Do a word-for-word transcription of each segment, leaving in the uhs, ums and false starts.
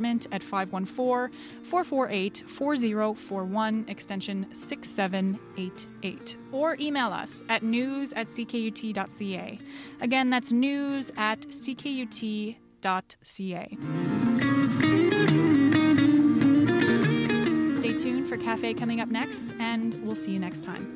development at five one four, four four eight, four zero four one, extension six seven eight eight. Or email us at news at c k u t dot c a. Again, that's news at c k u t dot c a. Stay tuned for Cafe coming up next, and we'll see you next time.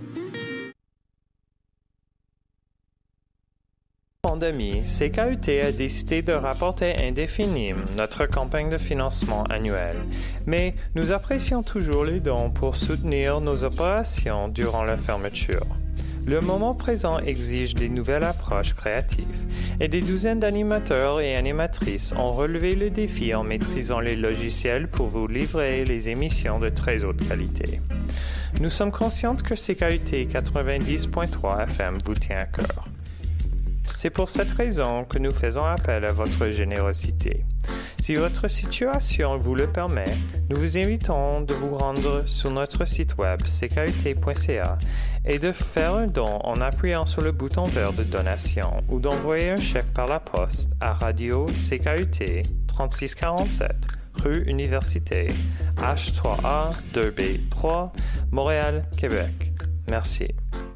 Pandémie, C K U T a décidé de rapporter indéfiniment notre campagne de financement annuelle, mais nous apprécions toujours les dons pour soutenir nos opérations durant la fermeture. Le moment présent exige des nouvelles approches créatives, et des douzaines d'animateurs et animatrices ont relevé le défi en maîtrisant les logiciels pour vous livrer les émissions de très haute qualité. Nous sommes conscients que C K U T quatre-vingt-dix point trois F M vous tient à cœur. C'est pour cette raison que nous faisons appel à votre générosité. Si votre situation vous le permet, nous vous invitons de vous rendre sur notre site web c k u t point c a et de faire un don en appuyant sur le bouton vert de donation ou d'envoyer un chèque par la poste à Radio C K U T trente-six quarante-sept, rue Université, H trois A deux B trois, Montréal, Québec. Merci.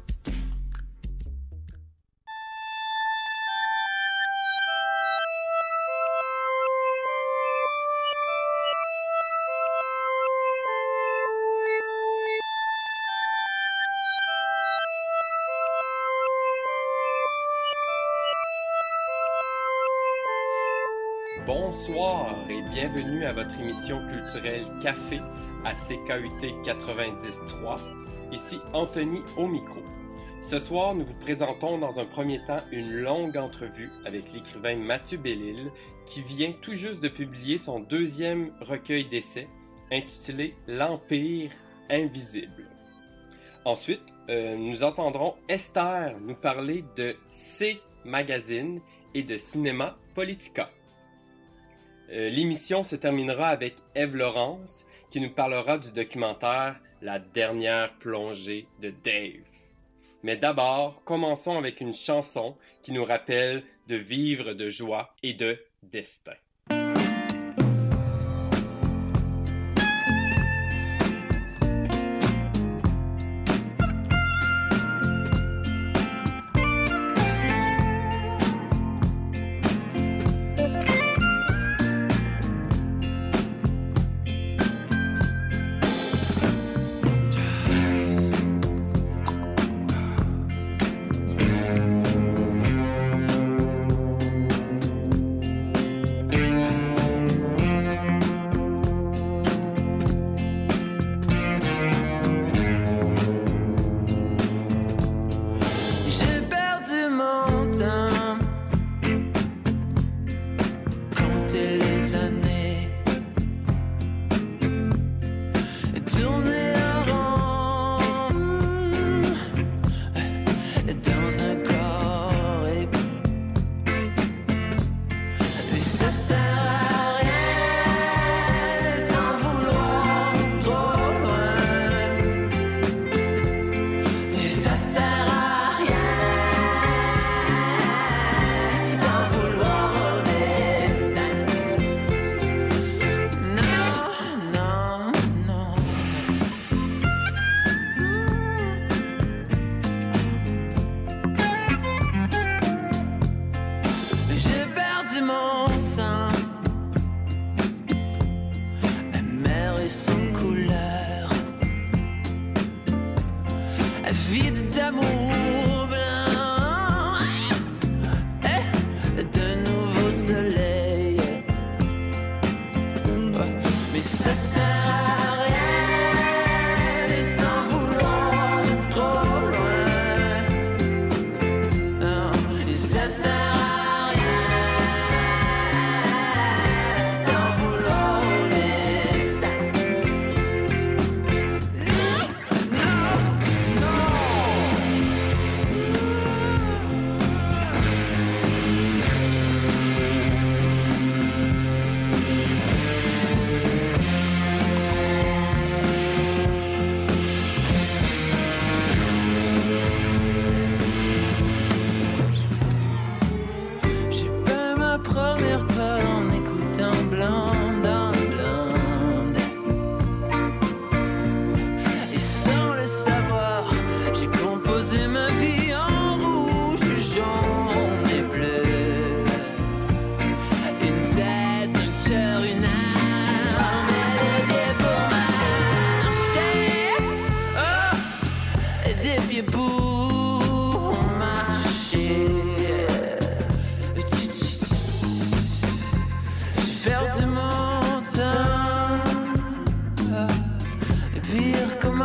Bonsoir et bienvenue à votre émission culturelle Café à C K U T quatre-vingt-dix trois. Ici Anthony au micro. Ce soir, nous vous présentons dans un premier temps une longue entrevue avec l'écrivain Mathieu Bellil qui vient tout juste de publier son deuxième recueil d'essais intitulé L'Empire invisible. Ensuite, euh, nous entendrons Esther nous parler de C Magazine et de Cinéma Politica. Euh, l'émission se terminera avec Ève Laurence qui nous parlera du documentaire La dernière plongée de Dave. Mais d'abord, commençons avec une chanson qui nous rappelle de vivre de joie et de destin.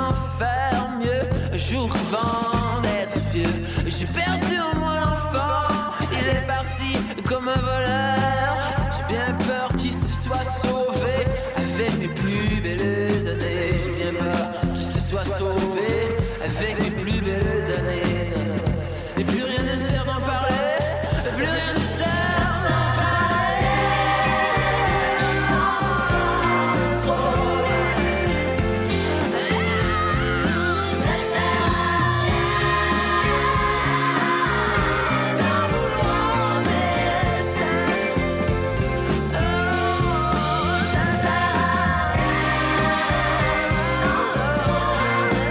comment faire mieux un jour avant d'être vieux. J'ai perdu en moi l'enfant, il est parti comme un voleur. J'ai bien peur qu'il se soit sauvé avec mes plus belles années. J'ai bien peur qu'il se soit sauvé avec mes plus belles années. Et plus rien ne sert d'en parler, plus rien ne sert d'en parler. Trop ça sert à rien d'en vouloir destin. Oh, ça sert à rien d'en vouloir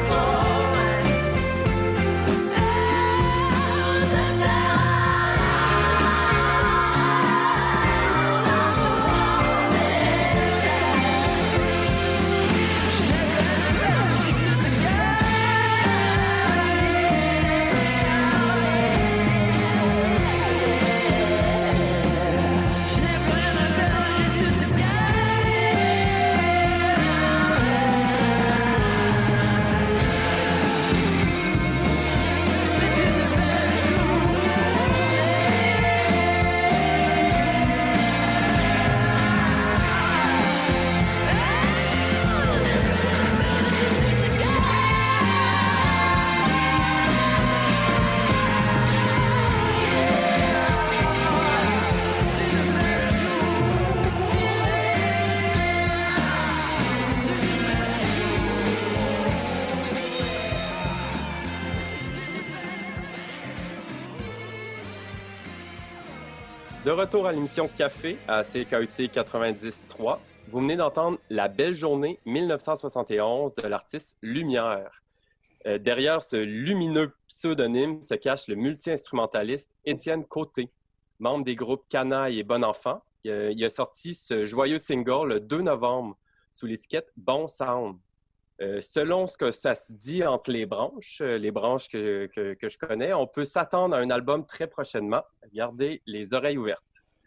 De retour à l'émission Café à C K U T quatre-vingt-dix trois, vous venez d'entendre La Belle Journée mille neuf cent soixante et onze de l'artiste Lumière. Euh, derrière ce lumineux pseudonyme se cache le multi-instrumentaliste Étienne Côté, membre des groupes Canaille et Bon Enfant. Euh, il a sorti ce joyeux single le deux novembre sous l'étiquette Bon Sound. Euh, selon ce que ça se dit entre les branches, euh, les branches que, que, que je connais, on peut s'attendre à un album très prochainement. Gardez les oreilles ouvertes.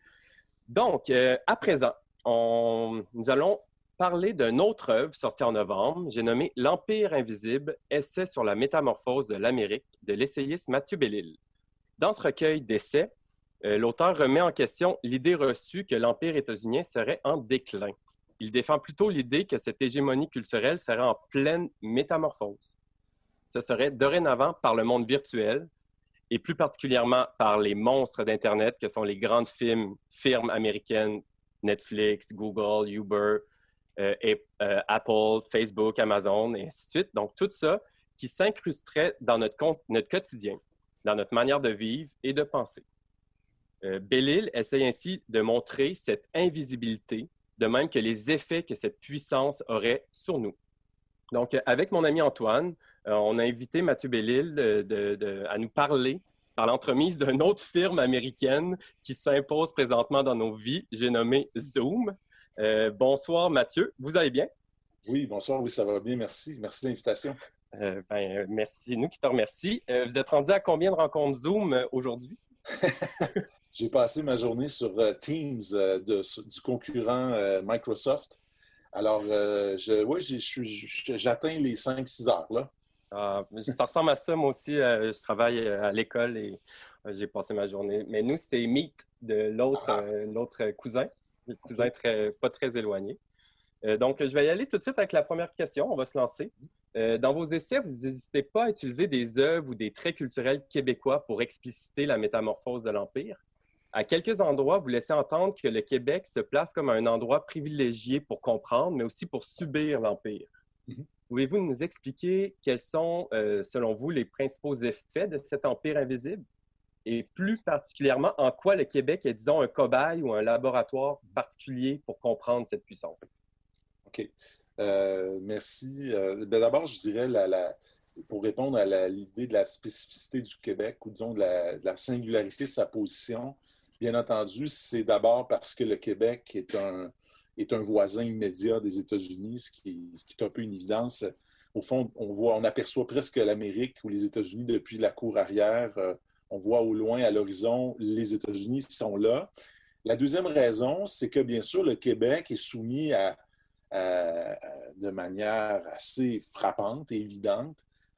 Donc, euh, à présent, on, nous allons parler d'une autre œuvre sortie en novembre. J'ai nommé L'Empire invisible, essai sur la métamorphose de l'Amérique de l'essayiste Mathieu Bellil. Dans ce recueil d'essais, euh, l'auteur remet en question l'idée reçue que l'Empire états-unien serait en déclin. Il défend plutôt l'idée que cette hégémonie culturelle serait en pleine métamorphose. Ce serait dorénavant par le monde virtuel et plus particulièrement par les monstres d'Internet que sont les grandes firmes, firmes américaines, Netflix, Google, Uber, euh, et, euh, Apple, Facebook, Amazon, et ainsi de suite. Donc, tout ça qui s'incrusterait dans notre, notre quotidien, dans notre manière de vivre et de penser. Euh, Bellil essaie ainsi de montrer cette invisibilité, de même que les effets que cette puissance aurait sur nous. Donc, avec mon ami Antoine, euh, on a invité Mathieu Bellil de, de, de, à nous parler par l'entremise d'une autre firme américaine qui s'impose présentement dans nos vies. J'ai nommé Zoom. Euh, bonsoir Mathieu, vous allez bien? Oui, bonsoir, oui, ça va bien, merci. Merci de l'invitation. Euh, ben, merci, nous qui te remercions. Euh, vous êtes rendu à combien de rencontres Zoom euh, aujourd'hui? J'ai passé ma journée sur euh, Teams euh, de, du concurrent euh, Microsoft. Alors, euh, je, oui, j'atteins les cinq six heures, là. Ah, ça ressemble à ça, moi aussi. Euh, je travaille à l'école et euh, j'ai passé ma journée. Mais nous, c'est Meet de l'autre ah. euh, l'autre cousin, le cousin okay. très, pas très éloigné. Euh, donc, je vais y aller tout de suite avec la première question. On va se lancer. Euh, dans vos essais, vous n'hésitez pas à utiliser des œuvres ou des traits culturels québécois pour expliciter la métamorphose de l'Empire. À quelques endroits, vous laissez entendre que le Québec se place comme un endroit privilégié pour comprendre, mais aussi pour subir l'Empire. Mm-hmm. Pouvez-vous nous expliquer quels sont, euh, selon vous, les principaux effets de cet Empire invisible? Et plus particulièrement, en quoi le Québec est, disons, un cobaye ou un laboratoire particulier pour comprendre cette puissance? OK. Euh, merci. Euh, ben d'abord, je dirais, la, la, pour répondre à la, l'idée de la spécificité du Québec ou, disons, de la, de la singularité de sa position, bien entendu, c'est d'abord parce que le Québec est un, est un voisin immédiat des États-Unis, ce qui, ce qui est un peu une évidence. Au fond, on voit, on aperçoit presque l'Amérique ou les États-Unis depuis la cour arrière. Euh, on voit au loin, à l'horizon, les États-Unis sont là. La deuxième raison, c'est que, bien sûr, le Québec est soumis à, euh, de manière assez frappante et évidente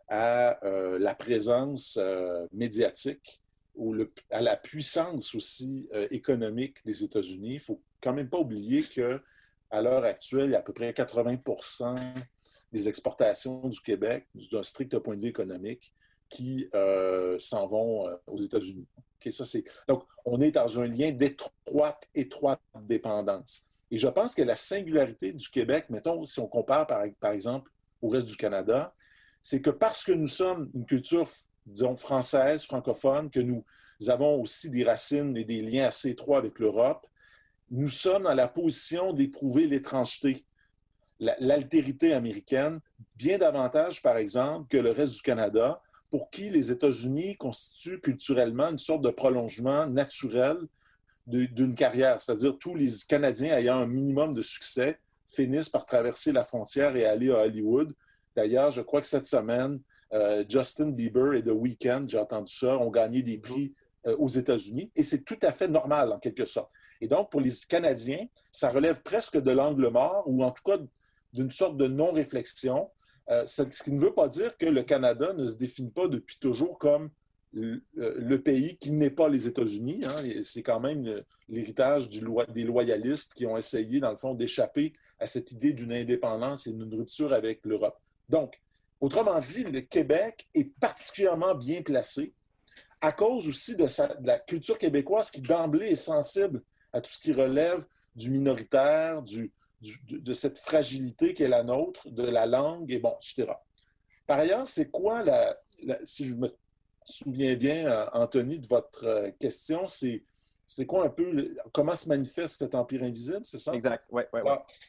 à euh, la présence euh, médiatique ou le, à la puissance aussi euh, économique des États-Unis. Il ne faut quand même pas oublier qu'à l'heure actuelle, il y a à peu près quatre-vingts pour cent des exportations du Québec, d'un strict point de vue économique, qui euh, s'en vont euh, aux États-Unis. Okay, ça, c'est... Donc, on est dans un lien d'étroite, étroite dépendance. Et je pense que la singularité du Québec, mettons, si on compare par, par exemple au reste du Canada, c'est que parce que nous sommes une culture, disons, française, francophone, que nous avons aussi des racines et des liens assez étroits avec l'Europe, nous sommes dans la position d'éprouver l'étrangeté, l'altérité américaine, bien davantage, par exemple, que le reste du Canada, pour qui les États-Unis constituent culturellement une sorte de prolongement naturel d'une carrière. C'est-à-dire tous les Canadiens ayant un minimum de succès finissent par traverser la frontière et aller à Hollywood. D'ailleurs, je crois que cette semaine, euh, Justin Bieber et The Weeknd, j'ai entendu ça, ont gagné des prix euh, aux États-Unis. Et c'est tout à fait normal, en quelque sorte. Et donc, pour les Canadiens, ça relève presque de l'angle mort, ou en tout cas d'une sorte de non-réflexion. Euh, ce qui ne veut pas dire que le Canada ne se définit pas depuis toujours comme le, le pays qui n'est pas les États-Unis. Hein. C'est quand même l'héritage du, des loyalistes qui ont essayé, dans le fond, d'échapper à cette idée d'une indépendance et d'une rupture avec l'Europe. Donc, autrement dit, le Québec est particulièrement bien placé à cause aussi de, sa, de la culture québécoise qui, d'emblée, est sensible à tout ce qui relève du minoritaire, du, du, de cette fragilité qui est la nôtre, de la langue, et bon, et cetera. Par ailleurs, c'est quoi, la, la, si je me souviens bien, Anthony, de votre question, c'est, c'est quoi un peu, comment se manifeste cet empire invisible, c'est ça? Exact, oui, oui, oui.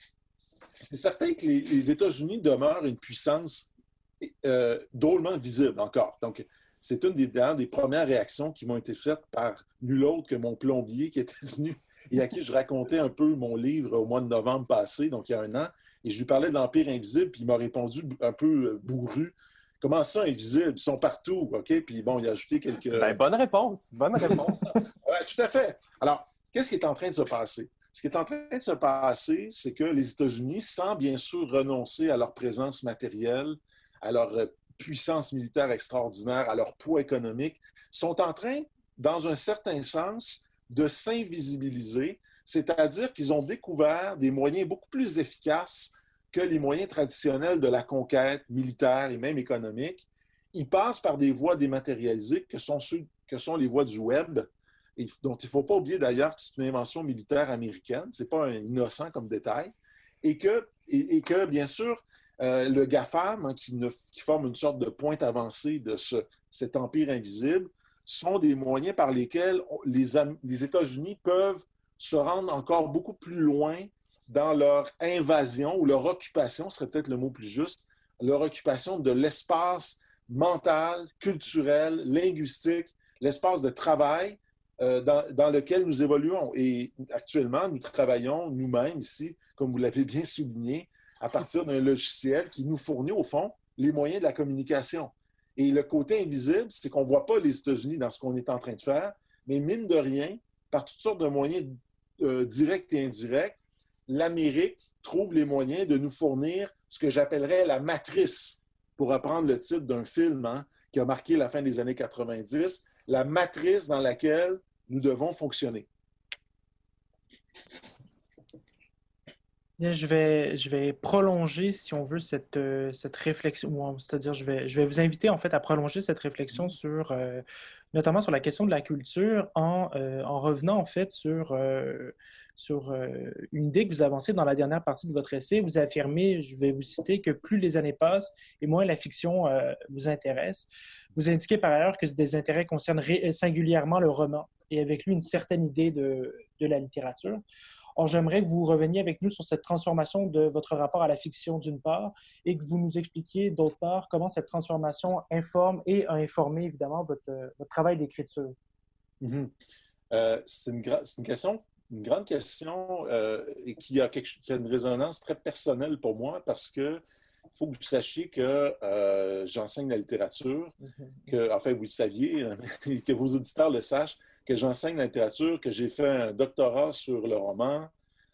C'est certain que les, les États-Unis demeurent une puissance euh, drôlement visible encore. Donc, c'est une des, des premières réactions qui m'ont été faites par nul autre que mon plombier qui était venu et à qui je racontais un peu mon livre au mois de novembre passé, donc il y a un an, et je lui parlais de l'Empire invisible, puis il m'a répondu un peu bourru. Comment ça, invisible? Ils sont partout, OK? Puis bon, il a ajouté quelques... Ben, bonne réponse, bonne réponse. Oui, tout à fait. Alors, qu'est-ce qui est en train de se passer? Ce qui est en train de se passer, c'est que les États-Unis, sans bien sûr renoncer à leur présence matérielle, à leur puissance militaire extraordinaire, à leur poids économique, sont en train, dans un certain sens, de s'invisibiliser, c'est-à-dire qu'ils ont découvert des moyens beaucoup plus efficaces que les moyens traditionnels de la conquête militaire et même économique. Ils passent par des voies dématérialisées que sont, ceux, que sont les voies du web, et dont il ne faut pas oublier d'ailleurs que c'est une invention militaire américaine, ce n'est pas un innocent comme détail, et que, et, et que bien sûr, euh, le GAFAM, hein, qui, ne, qui forme une sorte de pointe avancée de ce, cet empire invisible, sont des moyens par lesquels les, les États-Unis peuvent se rendre encore beaucoup plus loin dans leur invasion ou leur occupation, serait peut-être le mot plus juste, leur occupation de l'espace mental, culturel, linguistique, l'espace de travail euh, dans, dans lequel nous évoluons. Et actuellement, nous travaillons nous-mêmes ici, comme vous l'avez bien souligné, à partir d'un logiciel qui nous fournit, au fond, les moyens de la communication. Et le côté invisible, c'est qu'on ne voit pas les États-Unis dans ce qu'on est en train de faire, mais mine de rien, par toutes sortes de moyens euh, directs et indirects, l'Amérique trouve les moyens de nous fournir ce que j'appellerais la matrice, pour reprendre le titre d'un film hein, qui a marqué la fin des années quatre-vingt-dix, la matrice dans laquelle nous devons fonctionner. Je vais, je vais prolonger, si on veut, cette, euh, cette réflexion, c'est-à-dire je vais, je vais vous inviter en fait à prolonger cette réflexion sur, euh, notamment sur la question de la culture en, euh, en revenant en fait sur, euh, sur euh, une idée que vous avancez dans la dernière partie de votre essai. Vous affirmez, je vais vous citer, que plus les années passent et moins la fiction euh, vous intéresse. Vous indiquez par ailleurs que des intérêts concernent ré- singulièrement le roman et avec lui une certaine idée de, de la littérature. Or, j'aimerais que vous reveniez avec nous sur cette transformation de votre rapport à la fiction d'une part et que vous nous expliquiez d'autre part comment cette transformation informe et a informé évidemment votre, votre travail d'écriture. Mm-hmm. Euh, c'est, une gra- c'est une question, une grande question euh, et qui a, quelque, qui a une résonance très personnelle pour moi parce que il faut que vous sachiez que euh, j'enseigne la littérature, mm-hmm. que, enfin, vous le saviez, que vos auditeurs le sachent, que j'enseigne la littérature, que j'ai fait un doctorat sur le roman,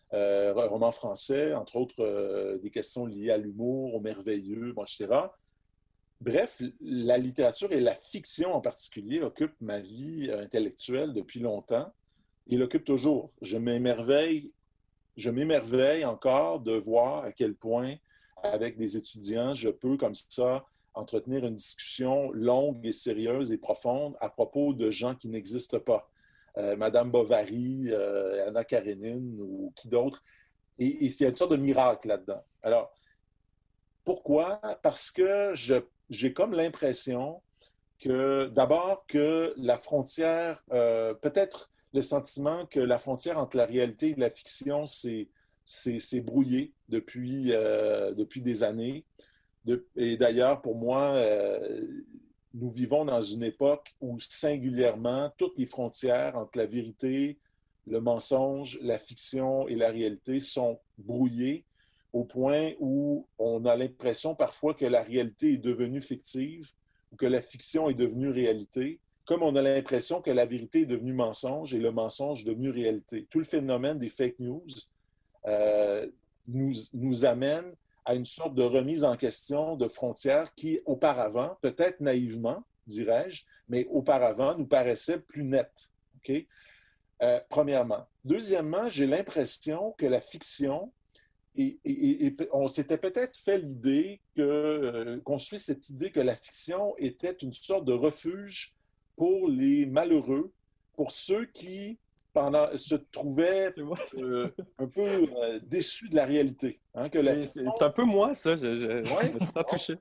euh, romans français, entre autres euh, des questions liées à l'humour, au merveilleux, bon, et cetera. Bref, la littérature et la fiction en particulier occupent ma vie intellectuelle depuis longtemps et l'occupent toujours. Je m'émerveille, je m'émerveille encore de voir à quel point, avec des étudiants, je peux comme ça entretenir une discussion longue et sérieuse et profonde à propos de gens qui n'existent pas. Euh, Madame Bovary, euh, Anna Karenine ou qui d'autre. Et, et il y a une sorte de miracle là-dedans. Alors, pourquoi? Parce que je, j'ai comme l'impression que, d'abord, que la frontière, euh, peut-être le sentiment que la frontière entre la réalité et la fiction s'est, s'est, s'est brouillée depuis, euh, depuis des années. De, et d'ailleurs, pour moi, euh, nous vivons dans une époque où singulièrement, toutes les frontières entre la vérité, le mensonge, la fiction et la réalité sont brouillées au point où on a l'impression parfois que la réalité est devenue fictive ou que la fiction est devenue réalité, comme on a l'impression que la vérité est devenue mensonge et le mensonge est devenu réalité. Tout le phénomène des fake news euh, nous, nous amène à une sorte de remise en question de frontières qui, auparavant, peut-être naïvement, dirais-je, mais auparavant, nous paraissaient plus nettes. Okay? Euh, premièrement. Deuxièmement, j'ai l'impression que la fiction, et, et, et on s'était peut-être fait l'idée que, euh, qu'on suit cette idée que la fiction était une sorte de refuge pour les malheureux, pour ceux qui pendant, se trouvaient euh, un peu euh, déçus de la réalité. Hein, que la fiction... c'est, c'est un peu moi, ça. Je, je, ouais. je me sens touché.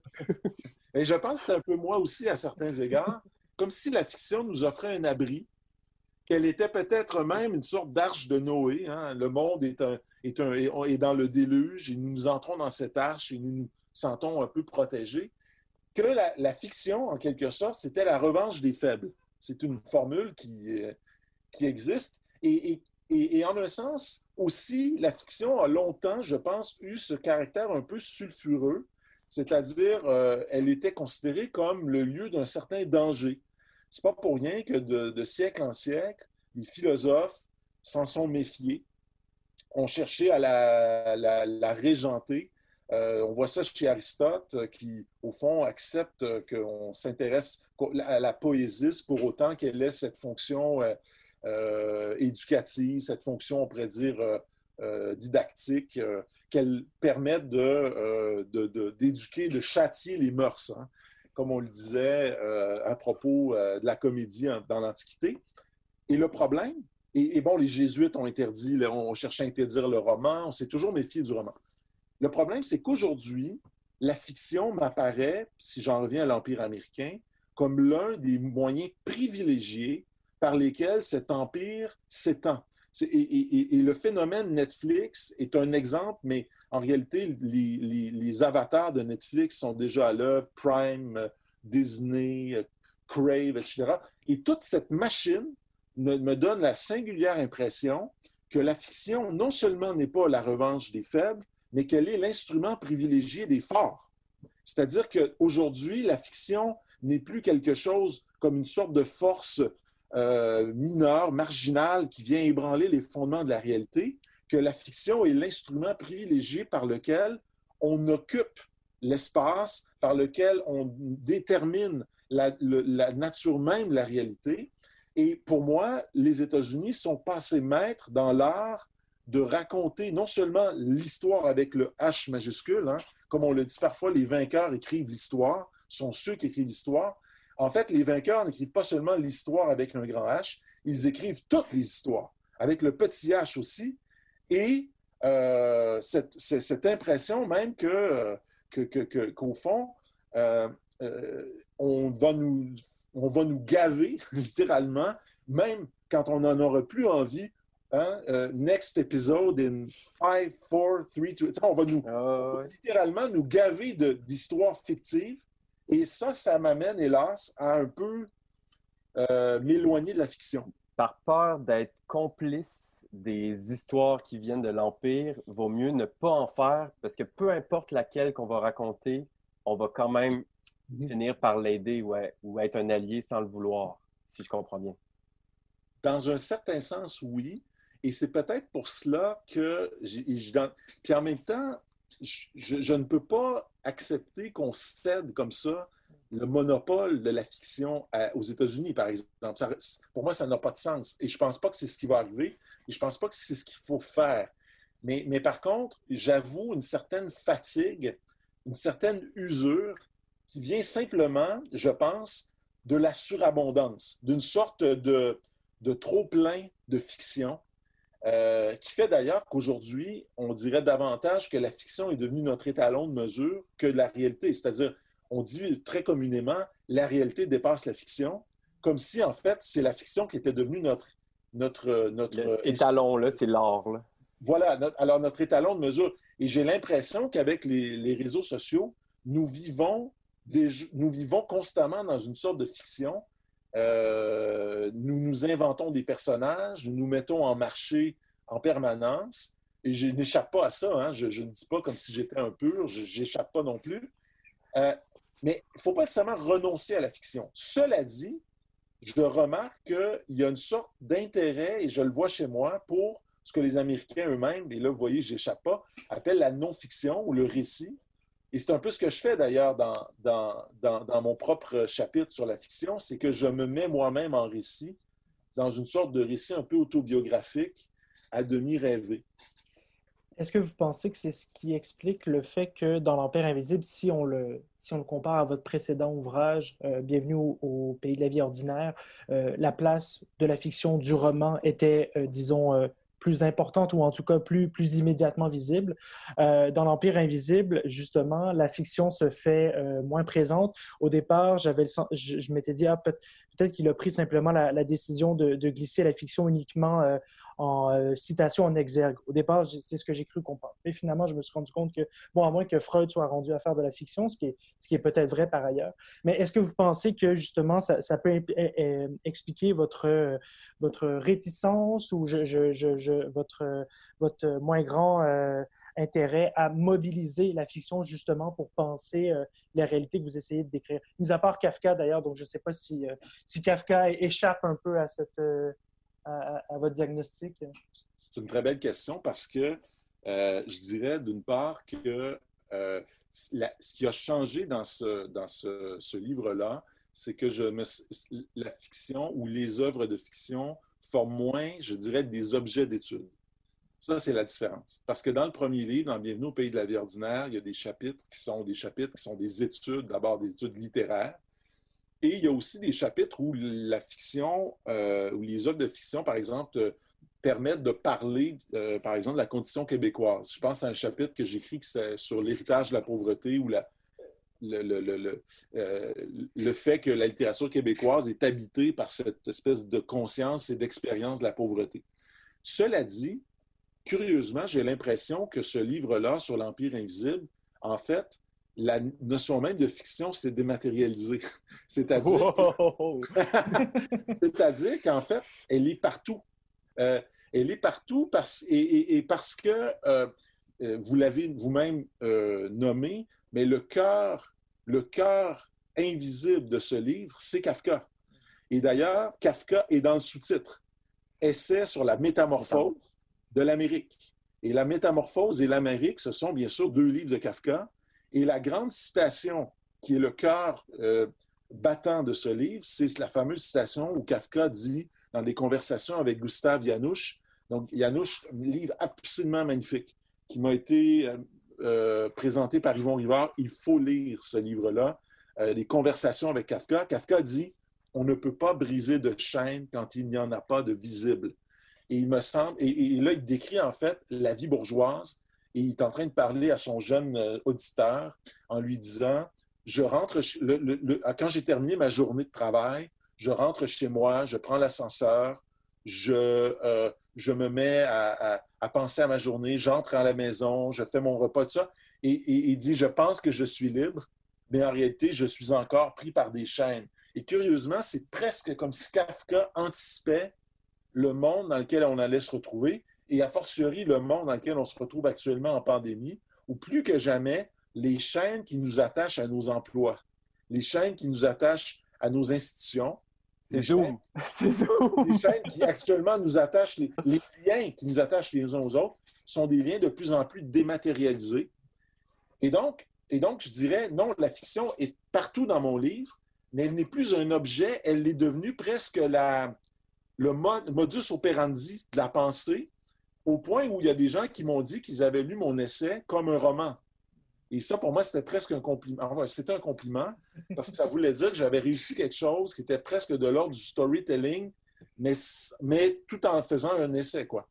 Et je pense que c'est un peu moi aussi à certains égards, comme si la fiction nous offrait un abri, qu'elle était peut-être même une sorte d'arche de Noé. Hein. Le monde est, un, est, un, est dans le déluge et nous nous entrons dans cette arche et nous nous sentons un peu protégés. Que la, la fiction, en quelque sorte, c'était la revanche des faibles. C'est une formule qui, qui existe. Et, et, et, et en un sens, aussi, la fiction a longtemps, je pense, eu ce caractère un peu sulfureux, c'est-à-dire euh, elle était considérée comme le lieu d'un certain danger. C'est pas pour rien que de, de siècle en siècle, les philosophes s'en sont méfiés, ont cherché à la, la, la régenter. Euh, on voit ça chez Aristote, qui, au fond, accepte qu'on s'intéresse à la poésis pour autant qu'elle ait cette fonction euh, euh, éducative, cette fonction, on pourrait dire, euh, euh, didactique, euh, qu'elle permette de, euh, de, de, d'éduquer, de châtier les mœurs, hein, comme on le disait euh, à propos euh, de la comédie en, dans l'Antiquité. Et le problème, et, et bon, les Jésuites ont interdit, on cherchait à interdire le roman, on s'est toujours méfié du roman. Le problème, c'est qu'aujourd'hui, la fiction m'apparaît, si j'en reviens à l'Empire américain, comme l'un des moyens privilégiés par lesquels cet empire s'étend. C'est, et, et, et le phénomène Netflix est un exemple, mais en réalité, les, les, les avatars de Netflix sont déjà à l'œuvre, Prime, Disney, Crave, et cetera. Et toute cette machine me, me donne la singulière impression que la fiction, non seulement n'est pas la revanche des faibles, mais qu'elle est l'instrument privilégié des forts. C'est-à-dire qu'aujourd'hui, la fiction n'est plus quelque chose comme une sorte de force euh, mineure, marginale, qui vient ébranler les fondements de la réalité, que la fiction est l'instrument privilégié par lequel on occupe l'espace, par lequel on détermine la, le, la nature même de la réalité. Et pour moi, les États-Unis sont passés maîtres dans l'art de raconter non seulement l'histoire avec le H majuscule, hein, comme on le dit parfois, les vainqueurs écrivent l'histoire, sont ceux qui écrivent l'histoire. En fait, les vainqueurs n'écrivent pas seulement l'histoire avec un grand H, ils écrivent toutes les histoires, avec le petit H aussi, et euh, cette, cette impression même que, que, que, que, qu'au fond, euh, euh, on, va nous, on va nous gaver, littéralement, même quand on n'en aura plus envie. Hein? Uh, next episode in five, four, three, two. On va nous oh, ouais. littéralement nous gaver de, d'histoires fictives. Et ça, ça m'amène, hélas, à un peu euh, m'éloigner de la fiction. Par peur d'être complice des histoires qui viennent de l'Empire, vaut mieux ne pas en faire, parce que peu importe laquelle qu'on va raconter, on va quand même mmh. finir par l'aider ou, ou être un allié sans le vouloir, si je comprends bien. Dans un certain sens, oui. Et c'est peut-être pour cela que... J'ai, je, dans, puis en même temps, je, je, je ne peux pas accepter qu'on cède comme ça le monopole de la fiction à, aux États-Unis, par exemple. Ça, pour moi, ça n'a pas de sens. Et je ne pense pas que c'est ce qui va arriver. Et je ne pense pas que c'est ce qu'il faut faire. Mais, mais par contre, j'avoue une certaine fatigue, une certaine usure qui vient simplement, je pense, de la surabondance, d'une sorte de, de trop-plein de fiction, euh, qui fait d'ailleurs qu'aujourd'hui, on dirait davantage que la fiction est devenue notre étalon de mesure que la réalité. C'est-à-dire, on dit très communément, la réalité dépasse la fiction, comme si, en fait, c'est la fiction qui était devenue notre... notre, notre étalon, là, c'est l'art, là. Voilà, notre, alors notre étalon de mesure. Et j'ai l'impression qu'avec les, les réseaux sociaux, nous vivons, des, nous vivons constamment dans une sorte de fiction. Euh, nous nous inventons des personnages, nous nous mettons en marché en permanence. Et je n'échappe pas à ça. Hein. Je, je ne dis pas comme si j'étais un pur, je n'échappe pas non plus. Euh, mais il ne faut pas nécessairement renoncer à la fiction. Cela dit, je remarque qu'il y a une sorte d'intérêt, et je le vois chez moi, pour ce que les Américains eux-mêmes, et là, vous voyez, je n'échappe pas, appellent la non-fiction ou le récit. Et c'est un peu ce que je fais d'ailleurs dans, dans, dans, dans mon propre chapitre sur la fiction, c'est que je me mets moi-même en récit, dans une sorte de récit un peu autobiographique, à demi rêvé. Est-ce que vous pensez que c'est ce qui explique le fait que dans l'Empire invisible, si on le, si on le compare à votre précédent ouvrage, euh, Bienvenue au, au pays de la vie ordinaire, euh, la place de la fiction du roman était, euh, disons, euh, plus importante ou en tout cas plus, plus immédiatement visible. Euh, dans l'Empire invisible, justement, la fiction se fait euh, moins présente. Au départ, j'avais le, je, je m'étais dit, ah, peut- peut-être qu'il a pris simplement la, la décision de, de glisser la fiction uniquement euh, en euh, citation en exergue. Au départ, c'est ce que j'ai cru comprendre. Mais finalement, je me suis rendu compte que, bon, à moins que Freud soit rendu à faire de la fiction, ce qui est, ce qui est peut-être vrai par ailleurs, mais est-ce que vous pensez que, justement, ça, ça peut expliquer votre, votre réticence ou je, je, je, je, votre, votre moins grand euh, intérêt à mobiliser la fiction, justement, pour penser euh, la réalité que vous essayez de décrire? Mis à part Kafka, d'ailleurs, donc je ne sais pas si, euh, si Kafka échappe un peu à cette... Euh, À, à votre diagnostic? C'est une très belle question parce que euh, je dirais d'une part que euh, la, ce qui a changé dans ce, dans ce, ce livre-là, c'est que je me, la fiction ou les œuvres de fiction forment moins, je dirais, des objets d'étude. Ça, c'est la différence. Parce que dans le premier livre, dans Bienvenue au pays de la vie ordinaire, il y a des chapitres qui sont des chapitres qui sont des études, d'abord des études littéraires. Et il y a aussi des chapitres où la fiction, euh, où les œuvres de fiction, par exemple, euh, permettent de parler, euh, par exemple, de la condition québécoise. Je pense à un chapitre que j'écris sur l'héritage de la pauvreté ou la, le, le, le, le, euh, le fait que la littérature québécoise est habitée par cette espèce de conscience et d'expérience de la pauvreté. Cela dit, curieusement, j'ai l'impression que ce livre-là, sur l'Empire invisible, en fait, la notion même de fiction s'est dématérialisée. C'est-à-dire, wow. C'est-à-dire qu'en fait, elle est partout. Euh, elle est partout parce, et, et, et parce que, euh, vous l'avez vous-même euh, nommé, mais le cœur, le cœur invisible de ce livre, c'est Kafka. Et d'ailleurs, Kafka est dans le sous-titre. Essai sur la métamorphose de l'Amérique. Et la métamorphose et l'Amérique, ce sont bien sûr deux livres de Kafka. Et la grande citation qui est le cœur euh, battant de ce livre, c'est la fameuse citation où Kafka dit dans des conversations avec Gustave Janouch, donc Janouch, un livre absolument magnifique qui m'a été euh, euh, présenté par Yvon Rivard. Il faut lire ce livre-là, euh, les conversations avec Kafka. Kafka dit « On ne peut pas briser de chaîne quand il n'y en a pas de visible ». Et il me semble, et, et là, il décrit en fait la vie bourgeoise. Et il est en train de parler à son jeune euh, auditeur en lui disant « Je rentre, le, le, le, quand j'ai terminé ma journée de travail, je rentre chez moi, je prends l'ascenseur, je, euh, je me mets à, à, à penser à ma journée, j'entre à la maison, je fais mon repas, tout ça. » Et, et il dit « Je pense que je suis libre, mais en réalité, je suis encore pris par des chaînes. » Et curieusement, c'est presque comme si Kafka anticipait le monde dans lequel on allait se retrouver, et a fortiori le monde dans lequel on se retrouve actuellement en pandémie, où plus que jamais, les chaînes qui nous attachent à nos emplois, les chaînes qui nous attachent à nos institutions, C'est Zoom. C'est Zoom. Les chaînes qui actuellement nous attachent, les, les liens qui nous attachent les uns aux autres sont des liens de plus en plus dématérialisés. Et donc, et donc, je dirais, non, la fiction est partout dans mon livre, mais elle n'est plus un objet, elle est devenue presque la, le mod, modus operandi de la pensée, au point où il y a des gens qui m'ont dit qu'ils avaient lu mon essai comme un roman. Et ça, pour moi, c'était presque un compliment. Enfin, c'était un compliment parce que ça voulait dire que j'avais réussi quelque chose qui était presque de l'ordre du storytelling, mais, mais tout en faisant un essai, quoi.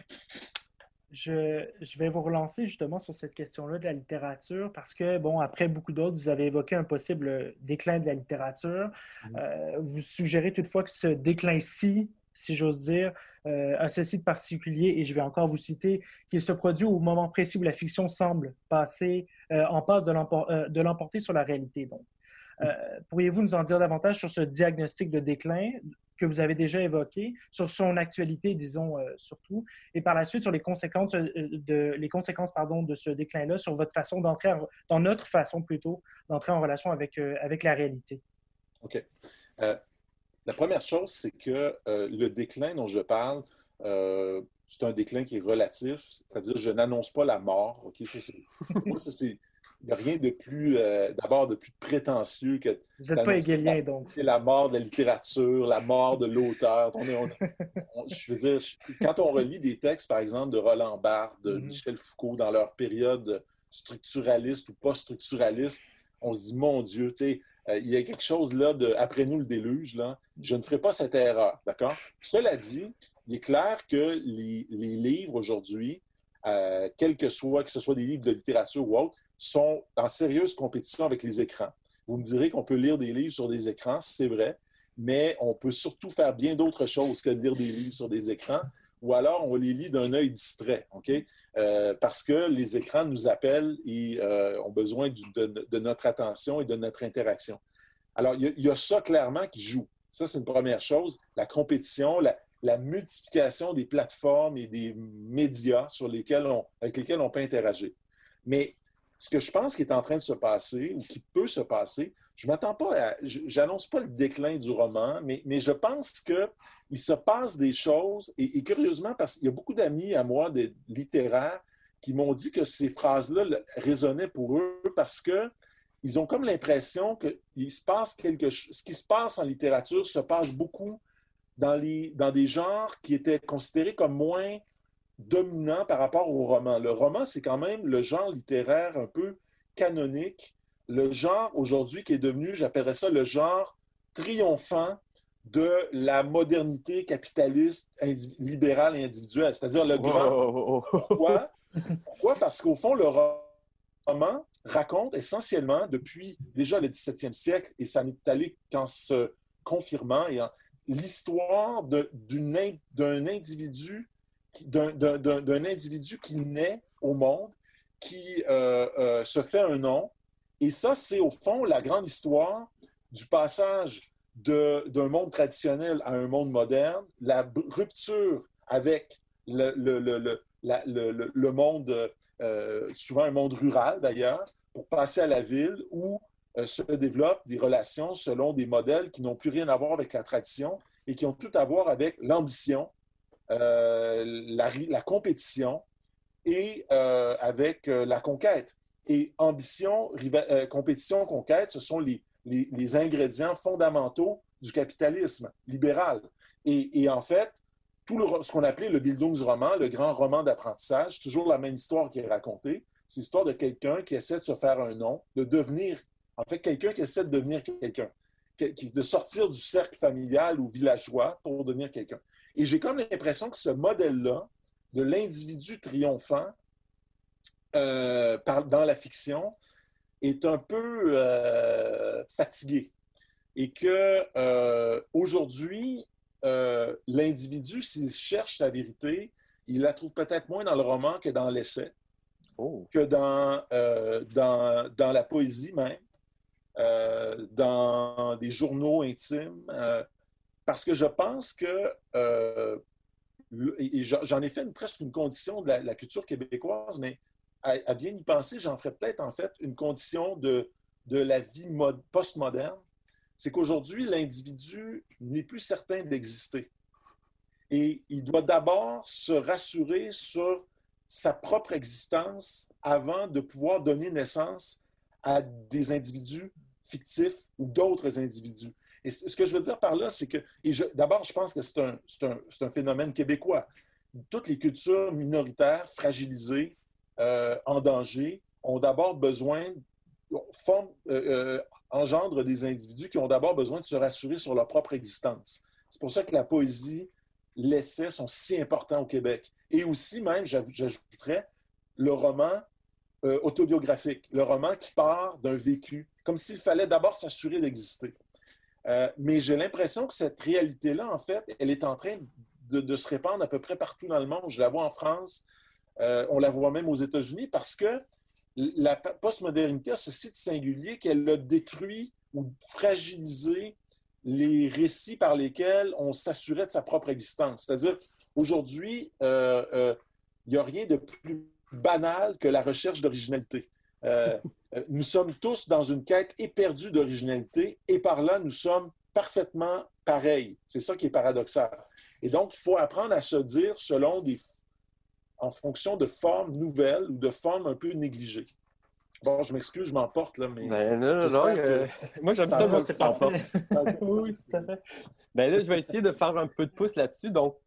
Je, je vais vous relancer justement sur cette question-là de la littérature parce que, bon, après beaucoup d'autres, vous avez évoqué un possible déclin de la littérature. Mmh. Euh, vous suggérez toutefois que ce déclin-ci, si j'ose dire, euh, a ceci de particulier, et je vais encore vous citer, qu'il se produit au moment précis où la fiction semble passer, euh, en passe de, l'empor- euh, de l'emporter sur la réalité. Donc, euh, pourriez-vous nous en dire davantage sur ce diagnostic de déclin que vous avez déjà évoqué, sur son actualité, disons, euh, surtout, et par la suite sur les conséquences, euh, de, les conséquences pardon, de ce déclin-là sur votre façon d'entrer, en, dans notre façon plutôt, d'entrer en relation avec, euh, avec la réalité? OK. Euh... La première chose, c'est que euh, le déclin dont je parle, euh, c'est un déclin qui est relatif, c'est-à-dire je n'annonce pas la mort. Okay? Ça, c'est, moi, ça, c'est, il n'y a rien de plus, euh, d'abord, de plus prétentieux que... Vous n'êtes pas hegelien, donc. C'est la mort de la littérature, la mort de l'auteur. On est, on, on, je veux dire, quand on relit des textes, par exemple, de Roland Barthes, de mm-hmm. Michel Foucault, dans leur période structuraliste ou post-structuraliste, on se dit, mon Dieu, tu sais, euh, il y a quelque chose là de « après nous le déluge », là. Je ne ferai pas cette erreur, d'accord? Cela dit, il est clair que les, les livres aujourd'hui, euh, quels que soient, que ce soit des livres de littérature ou autres, sont en sérieuse compétition avec les écrans. Vous me direz qu'on peut lire des livres sur des écrans, c'est vrai, mais on peut surtout faire bien d'autres choses que de lire des livres sur des écrans, ou alors on les lit d'un œil distrait, OK? Euh, parce que les écrans nous appellent et euh, ont besoin du, de, de notre attention et de notre interaction. Alors, il y, a, il y a ça clairement qui joue. Ça, c'est une première chose. La compétition, la, la multiplication des plateformes et des médias sur lesquels on, avec lesquels on peut interagir. Mais ce que je pense qui est en train de se passer ou qui peut se passer, je m'attends pas à... J'annonce pas le déclin du roman, mais, mais je pense qu'il se passe des choses, et, et curieusement, parce qu'il y a beaucoup d'amis à moi, des littéraires, qui m'ont dit que ces phrases-là résonnaient pour eux parce qu'ils ont comme l'impression que il se passe quelque chose... Ce qui se passe en littérature se passe beaucoup dans, les, dans des genres qui étaient considérés comme moins dominants par rapport au roman. Le roman, c'est quand même le genre littéraire un peu canonique, le genre aujourd'hui qui est devenu, j'appellerais ça le genre triomphant de la modernité capitaliste, indi- libérale et individuelle, c'est-à-dire le grand... Oh, oh, oh. Pourquoi? Pourquoi? Parce qu'au fond, le roman raconte essentiellement, depuis déjà le dix-septième siècle, et ça n'est allé qu'en se confirmant, et en, l'histoire de, d'une, d'un individu D'un, d'un, d'un individu qui naît au monde, qui euh, euh, se fait un nom. Et ça, c'est au fond la grande histoire du passage de, d'un monde traditionnel à un monde moderne, la b- rupture avec le, le, le, le, la, le, le monde, euh, souvent un monde rural d'ailleurs, pour passer à la ville où euh, se développent des relations selon des modèles qui n'ont plus rien à voir avec la tradition et qui ont tout à voir avec l'ambition, Euh, la, la compétition et euh, avec euh, la conquête. Et ambition, riva- euh, compétition, conquête, ce sont les, les, les ingrédients fondamentaux du capitalisme libéral. Et, et en fait, tout le, ce qu'on appelait le Bildungsroman, le grand roman d'apprentissage, toujours la même histoire qui est racontée. C'est l'histoire de quelqu'un qui essaie de se faire un nom, de devenir, en fait, quelqu'un qui essaie de devenir quelqu'un, qui, de sortir du cercle familial ou villageois pour devenir quelqu'un. Et j'ai comme l'impression que ce modèle-là, de l'individu triomphant euh, par, dans la fiction, est un peu euh, fatigué. Et que euh, aujourd'hui, euh, l'individu, s'il cherche sa vérité, il la trouve peut-être moins dans le roman que dans l'essai, oh. que dans, euh, dans, dans la poésie même, euh, dans des journaux intimes. Euh, Parce que je pense que, euh, et j'en ai fait une, presque une condition de la, la culture québécoise, mais à, à bien y penser, j'en ferais peut-être en fait une condition de, de la vie mod, post-moderne, c'est qu'aujourd'hui, l'individu n'est plus certain d'exister. Et il doit d'abord se rassurer sur sa propre existence avant de pouvoir donner naissance à des individus fictifs ou d'autres individus. Et ce que je veux dire par là, c'est que, et je, d'abord, je pense que c'est un, c'est un, c'est un phénomène québécois. Toutes les cultures minoritaires, fragilisées, euh, en danger, ont d'abord besoin, forment, euh, euh, engendrent des individus qui ont d'abord besoin de se rassurer sur leur propre existence. C'est pour ça que la poésie, l'essai sont si importants au Québec. Et aussi, même, j'ajouterais, le roman euh, autobiographique, le roman qui part d'un vécu, comme s'il fallait d'abord s'assurer d'exister. Euh, mais j'ai l'impression que cette réalité-là, en fait, elle est en train de, de se répandre à peu près partout dans le monde. Je la vois en France, euh, on la voit même aux États-Unis, parce que la postmodernité a ce site singulier qu'elle a détruit ou fragilisé les récits par lesquels on s'assurait de sa propre existence. C'est-à-dire, aujourd'hui, euh, euh, il n'y a rien de plus banal que la recherche d'originalité. Euh, nous sommes tous dans une quête éperdue d'originalité et par là, nous sommes parfaitement pareils. C'est ça qui est paradoxal. Et donc, il faut apprendre à se dire selon des, en fonction de formes nouvelles ou de formes un peu négligées. Bon, je m'excuse, je m'emporte, là, mais... Ben, non, non, non. Euh, moi, j'aime ça, ça c'est parfait. Oui, tout à fait. Ben là, je vais essayer de faire un peu de pouce là-dessus. Donc,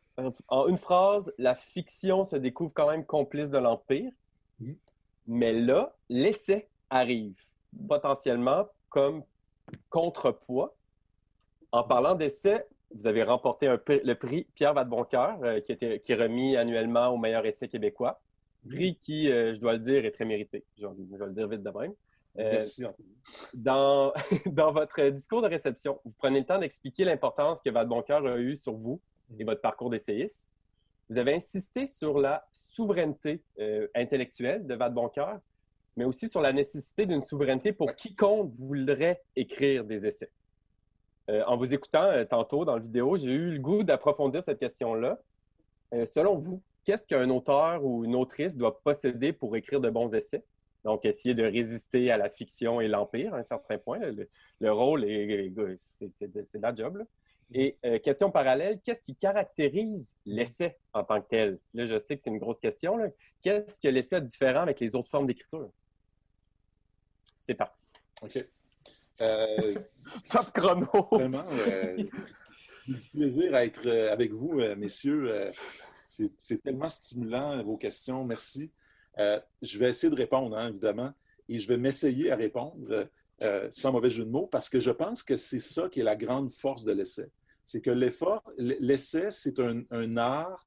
en une phrase, la fiction se découvre quand même complice de l'Empire. Mm. Mais là, l'essai arrive, potentiellement comme contrepoids. En parlant d'essai, vous avez remporté un, le prix Pierre Vadeboncoeur, euh, qui, était, qui est remis annuellement au meilleur essai québécois. Prix qui, euh, je dois le dire, est très mérité. Je vais le dire vite de même. Euh, Merci. Dans, dans votre discours de réception, vous prenez le temps d'expliquer l'importance que Vadeboncoeur a eue sur vous et votre parcours d'essayiste. Vous avez insisté sur la souveraineté euh, intellectuelle de Vadeboncoeur, mais aussi sur la nécessité d'une souveraineté pour quiconque voudrait écrire des essais. Euh, en vous écoutant euh, tantôt dans la vidéo, j'ai eu le goût d'approfondir cette question-là. Euh, selon vous, qu'est-ce qu'un auteur ou une autrice doit posséder pour écrire de bons essais? Donc, essayer de résister à la fiction et l'empire à un certain point. Le, le rôle, est, c'est, c'est, de, c'est de la job. Là. Et euh, question parallèle, qu'est-ce qui caractérise l'essai en tant que tel? Là, je sais que c'est une grosse question. Là. Qu'est-ce que l'essai a de différent avec les autres formes d'écriture? C'est parti. OK. Euh, Top chrono! Vraiment, euh, c'est un plaisir à être avec vous, messieurs. Euh, c'est, c'est tellement stimulant, vos questions. Merci. Euh, je vais essayer de répondre, hein, évidemment, et je vais m'essayer à répondre euh, sans mauvais jeu de mots, parce que je pense que c'est ça qui est la grande force de l'essai. C'est que l'effort, l'essai, c'est un, un art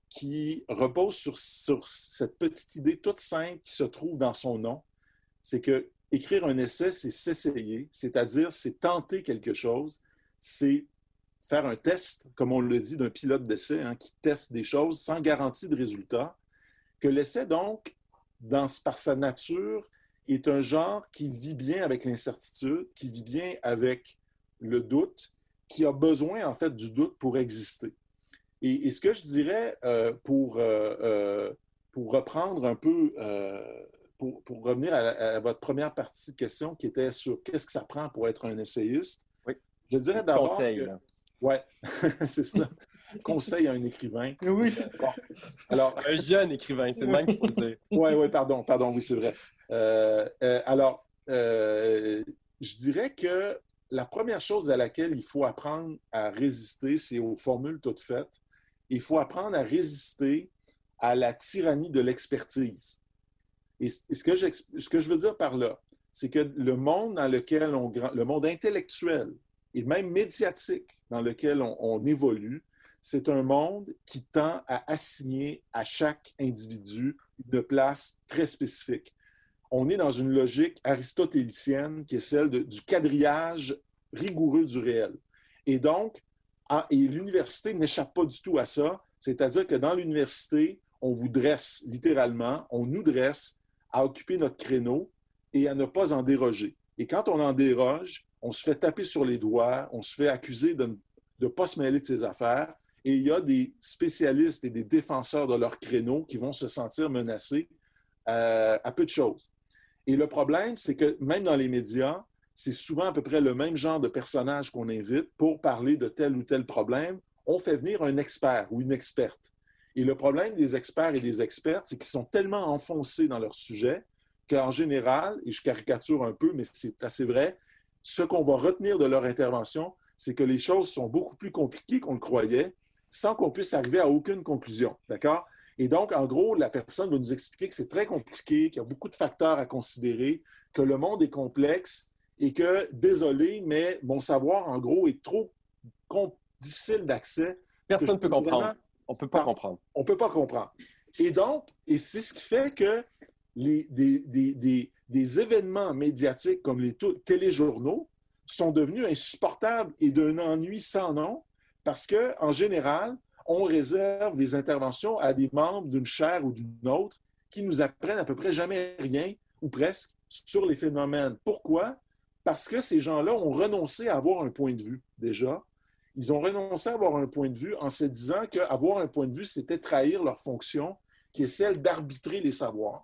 qui repose sur, sur cette petite idée toute simple qui se trouve dans son nom. C'est que écrire un essai, c'est s'essayer, c'est-à-dire c'est tenter quelque chose, c'est faire un test, comme on le dit d'un pilote d'essai, hein, qui teste des choses sans garantie de résultat. Que l'essai, donc, dans, par sa nature, est un genre qui vit bien avec l'incertitude, qui vit bien avec le doute, qui a besoin, en fait, du doute pour exister. Et, et ce que je dirais, euh, pour, euh, euh, pour reprendre un peu, euh, pour, pour revenir à, à votre première partie de question, qui était sur qu'est-ce que ça prend pour être un essayiste, oui. Je dirais d'abord... Conseil, que, là. Ouais, c'est ça. Conseil à un écrivain. Oui. Bon. Alors, un jeune écrivain, c'est le même qu'il faut dire. Oui, oui, pardon, pardon, oui, c'est vrai. Euh, euh, alors, euh, je dirais que la première chose à laquelle il faut apprendre à résister, c'est aux formules toutes faites. Il faut apprendre à résister à la tyrannie de l'expertise. Et, et ce, que ce que je veux dire par là, c'est que le monde dans lequel on... le monde intellectuel et même médiatique dans lequel on, on évolue, c'est un monde qui tend à assigner à chaque individu une place très spécifique. On est dans une logique aristotélicienne qui est celle de, du quadrillage rigoureux du réel. Et donc, en, et l'université n'échappe pas du tout à ça, c'est-à-dire que dans l'université, on vous dresse littéralement, on nous dresse à occuper notre créneau et à ne pas en déroger. Et quand on en déroge, on se fait taper sur les doigts, on se fait accuser de ne pas se mêler de ses affaires, et il y a des spécialistes et des défenseurs de leur créneau qui vont se sentir menacés euh, à peu de choses. Et le problème, c'est que même dans les médias, c'est souvent à peu près le même genre de personnage qu'on invite pour parler de tel ou tel problème. On fait venir un expert ou une experte. Et le problème des experts et des expertes, c'est qu'ils sont tellement enfoncés dans leur sujet qu'en général, et je caricature un peu, mais c'est assez vrai, ce qu'on va retenir de leur intervention, c'est que les choses sont beaucoup plus compliquées qu'on le croyait, sans qu'on puisse arriver à aucune conclusion, d'accord? Et donc, en gros, la personne va nous expliquer que c'est très compliqué, qu'il y a beaucoup de facteurs à considérer, que le monde est complexe et que, désolé, mais mon savoir, en gros, est trop difficile d'accès. Personne ne peut comprendre. Vraiment... On ne peut pas comprendre. On ne peut pas comprendre. Et donc, et c'est ce qui fait que les, des, des, des, des événements médiatiques comme les téléjournaux sont devenus insupportables et d'un ennui sans nom parce qu'en général, on réserve des interventions à des membres d'une chaire ou d'une autre qui nous apprennent à peu près jamais rien, ou presque, sur les phénomènes. Pourquoi? Parce que ces gens-là ont renoncé à avoir un point de vue, déjà. Ils ont renoncé à avoir un point de vue en se disant qu'avoir un point de vue, c'était trahir leur fonction, qui est celle d'arbitrer les savoirs,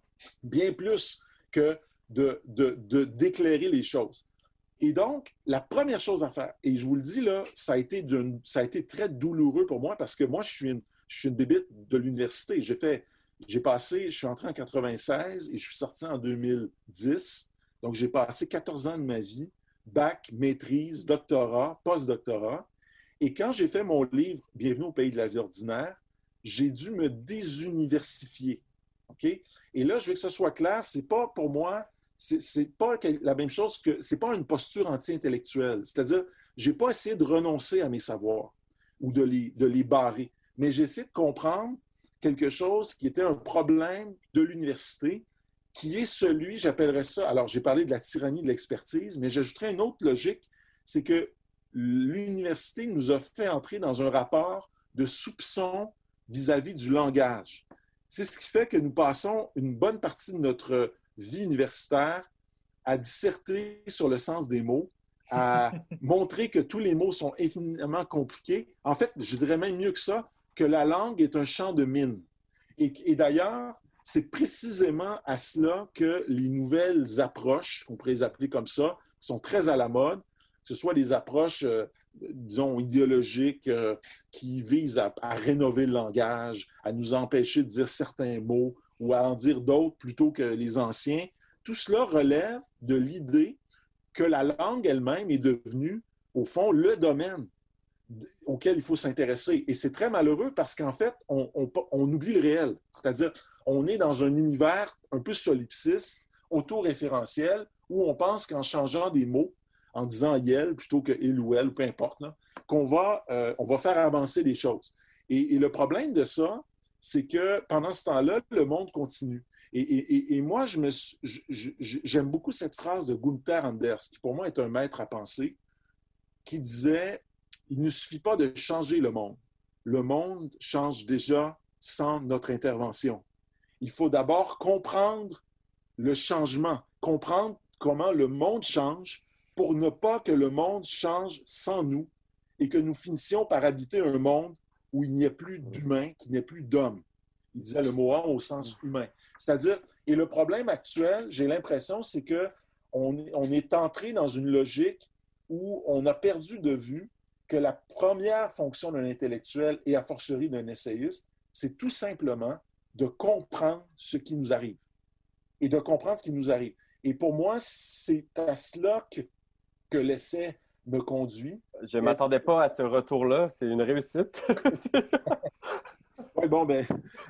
bien plus que de, de, de, d'éclairer les choses. Et donc, la première chose à faire, et je vous le dis, là, ça a été, d'une, ça a été très douloureux pour moi parce que moi, je suis une, je suis une débite de l'université. J'ai fait, j'ai passé, je suis entré en quatre-vingt-seize et je suis sorti en deux mille dix. Donc, j'ai passé quatorze ans de ma vie, bac, maîtrise, doctorat, post-doctorat. Et quand j'ai fait mon livre « Bienvenue au pays de la vie ordinaire », j'ai dû me désuniversifier. OK? Et là, je veux que ce soit clair, c'est pas pour moi... C'est, c'est pas la même chose que... C'est pas une posture anti-intellectuelle. C'est-à-dire, j'ai pas essayé de renoncer à mes savoirs ou de les, de les barrer, mais j'ai essayé de comprendre quelque chose qui était un problème de l'université, qui est celui, j'appellerais ça... Alors, j'ai parlé de la tyrannie de l'expertise, mais j'ajouterais une autre logique, c'est que l'université nous a fait entrer dans un rapport de soupçon vis-à-vis du langage. C'est ce qui fait que nous passons une bonne partie de notre vie universitaire à disserter sur le sens des mots, à montrer que tous les mots sont infiniment compliqués. En fait, je dirais même mieux que ça, que la langue est un champ de mine. Et, et d'ailleurs, c'est précisément à cela que les nouvelles approches, qu'on pourrait les appeler comme ça, sont très à la mode, que ce soit des approches, euh, disons, idéologiques euh, qui visent à, à rénover le langage, à nous empêcher de dire certains mots, ou à en dire d'autres plutôt que les anciens. Tout cela relève de l'idée que la langue elle-même est devenue, au fond, le domaine auquel il faut s'intéresser. Et c'est très malheureux parce qu'en fait, on, on, on oublie le réel. C'est-à-dire, on est dans un univers un peu solipsiste, autoréférentiel, où on pense qu'en changeant des mots, en disant « yel » plutôt que « il » ou « elle », peu importe, là, qu'on va, euh, on va faire avancer les choses. Et, et le problème de ça, c'est que pendant ce temps-là, le monde continue. Et, et, et moi, je me, je, je, j'aime beaucoup cette phrase de Gunther Anders, qui pour moi est un maître à penser, qui disait « Il ne suffit pas de changer le monde. Le monde change déjà sans notre intervention. Il faut d'abord comprendre le changement, comprendre comment le monde change pour ne pas que le monde change sans nous et que nous finissions par habiter un monde où il n'y a plus d'humains, qu'il n'y a plus d'hommes. » Il disait le mot « homme » au sens humain. C'est-à-dire, et le problème actuel, j'ai l'impression, c'est qu'on on est entré dans une logique où on a perdu de vue que la première fonction d'un intellectuel et a fortiori d'un essayiste, c'est tout simplement de comprendre ce qui nous arrive. Et de comprendre ce qui nous arrive. Et pour moi, c'est à cela que, que l'essai me conduit. Je ne m'attendais pas à ce retour-là. C'est une réussite. Oui, bon, ben...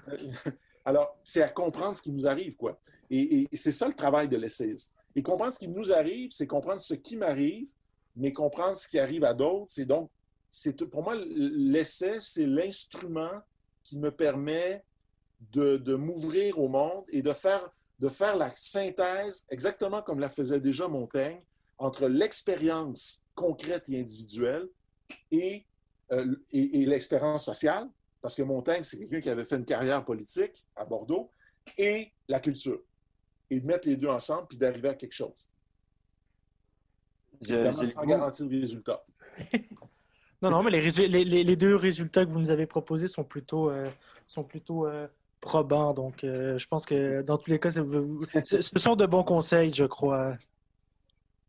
Alors, c'est à comprendre ce qui nous arrive, quoi. Et, et c'est ça le travail de l'essayiste. Et comprendre ce qui nous arrive, c'est comprendre ce qui m'arrive, mais comprendre ce qui arrive à d'autres. C'est donc, c'est, pour moi, l'essai, c'est l'instrument qui me permet de, de m'ouvrir au monde et de faire, de faire la synthèse, exactement comme la faisait déjà Montaigne, entre l'expérience concrète et individuelle et, euh, et, et l'expérience sociale, parce que Montaigne, c'est quelqu'un qui avait fait une carrière politique à Bordeaux, et la culture. Et de mettre les deux ensemble, puis d'arriver à quelque chose. Évidemment, sans garantie de résultat. Non, non, mais les, les, les deux résultats que vous nous avez proposés sont plutôt, euh, sont plutôt euh, probants. Donc, euh, je pense que dans tous les cas, c'est, c'est, ce sont de bons conseils, je crois.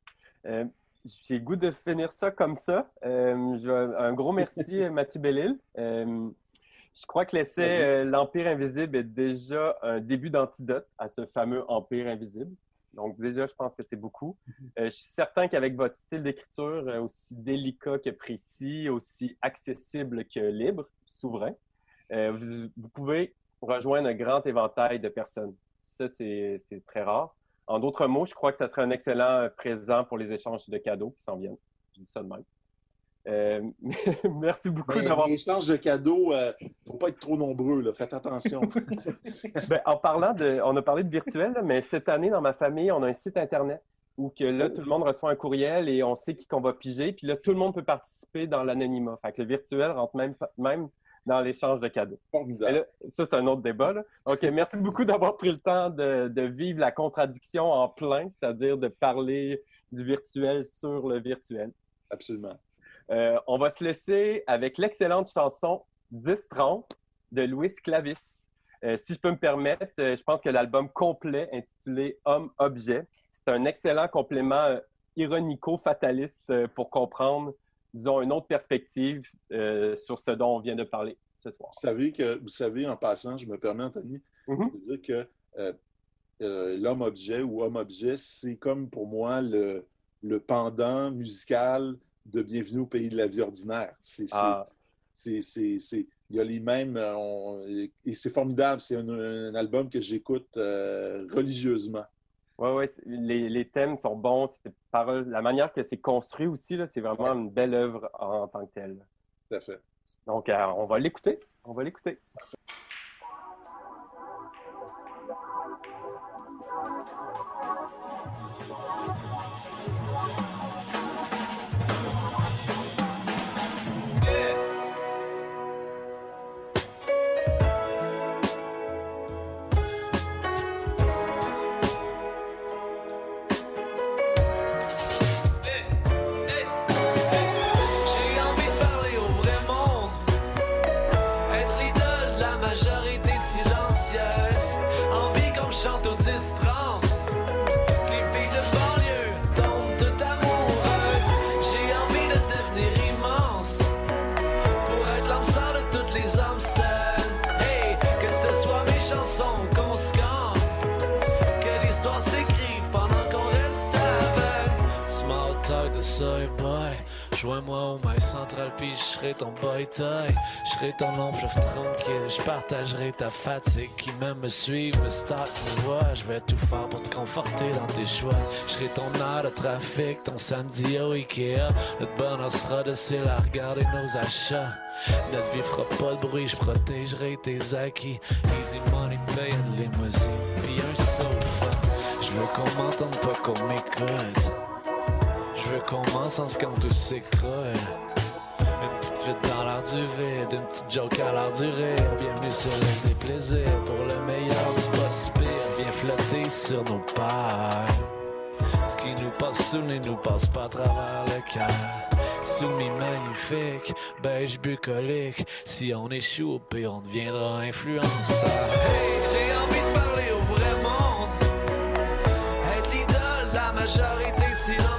Euh, j'ai le goût de finir ça comme ça. Euh, je, un gros merci, Mathieu Bellil. Euh, je crois que l'essai euh, L'Empire invisible est déjà un début d'antidote à ce fameux Empire invisible. Donc déjà, je pense que c'est beaucoup. Euh, je suis certain qu'avec votre style d'écriture euh, aussi délicat que précis, aussi accessible que libre, souverain, euh, vous, vous pouvez rejoindre un grand éventail de personnes. Ça, c'est, c'est très rare. En d'autres mots, je crois que ça serait un excellent présent pour les échanges de cadeaux qui s'en viennent. Je dis ça de même. Euh, merci beaucoup ben, d'avoir... Les échanges de cadeaux, il euh, ne faut pas être trop nombreux, là. Faites attention. ben, en parlant de... On a parlé de virtuel, là, mais cette année, dans ma famille, on a un site Internet où que là, oh. tout le monde reçoit un courriel et on sait qui qu'on va piger. Puis là, tout le monde peut participer dans l'anonymat. Fait que le virtuel rentre même, même dans l'échange de cadeaux. Là, ça, c'est un autre débat. Là. OK, merci beaucoup d'avoir pris le temps de, de vivre la contradiction en plein, c'est-à-dire de parler du virtuel sur le virtuel. Absolument. Euh, on va se laisser avec l'excellente chanson dix trente de Louis Clavis. Euh, si je peux me permettre, euh, je pense que l'album complet intitulé Homme-Objet, c'est un excellent complément euh, ironico-fataliste euh, pour comprendre, disons, une autre perspective euh, sur ce dont on vient de parler ce soir. Vous savez, que, vous savez en passant, je me permets, Anthony, mm-hmm. de dire que euh, euh, l'homme-objet ou homme-objet, c'est comme pour moi le, le pendant musical de Bienvenue au pays de la vie ordinaire. C'est, ah. c'est, c'est, c'est, il y a les mêmes... On, et c'est formidable. C'est un, un album que j'écoute euh, religieusement. Oui, oui. Les, les thèmes sont bons. C'est par, la manière que c'est construit aussi, là, c'est vraiment ouais. une belle œuvre en, en tant que telle. Tout à fait. Donc, euh, on va l'écouter. On va l'écouter. Parfait. Joins-moi au mail central, puis je serai ton boy-toy. Je serai ton long fleuve tranquille. Je partagerai ta fatigue qui même me suit, me stalk, me voit. Je vais tout faire pour te conforter dans tes choix. Je serai ton heure de trafic, ton samedi au Ikea. Notre bonheur sera de cils à regarder nos achats. Notre vie fera pas de bruit, je protégerai tes acquis. Easy money, paye une limousine, puis un sofa. Je veux qu'on m'entende, pas qu'on m'écoute. Je veux qu'on m'encense quand tout s'écroule. Une petite vite dans l'air du vide, une petite joke à l'air du rire. Bienvenue sur l'île des plaisirs, pour le meilleur du pas si pire. Viens flotter sur nos pas. Ce qui nous passe sous ne nous passe pas à travers le cœur. Soumis magnifique, beige bucolique. Si on échoue au pire, on deviendra influenceur. Hey, j'ai envie de parler au vrai monde. Être l'idole de la majorité silencieuse.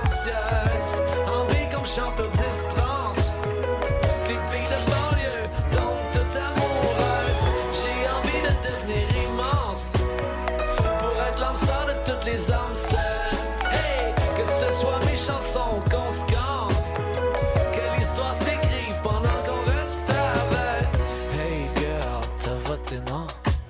Envie qu'on me chante au dix trente. Les filles de banlieue tombent toutes amoureuses. J'ai envie de devenir immense pour être l'âme sœur de toutes les âmes seules. Hey, que ce soit mes chansons qu'on se campe, que l'histoire s'écrive pendant qu'on reste avec. Hey girl, t'as voté non?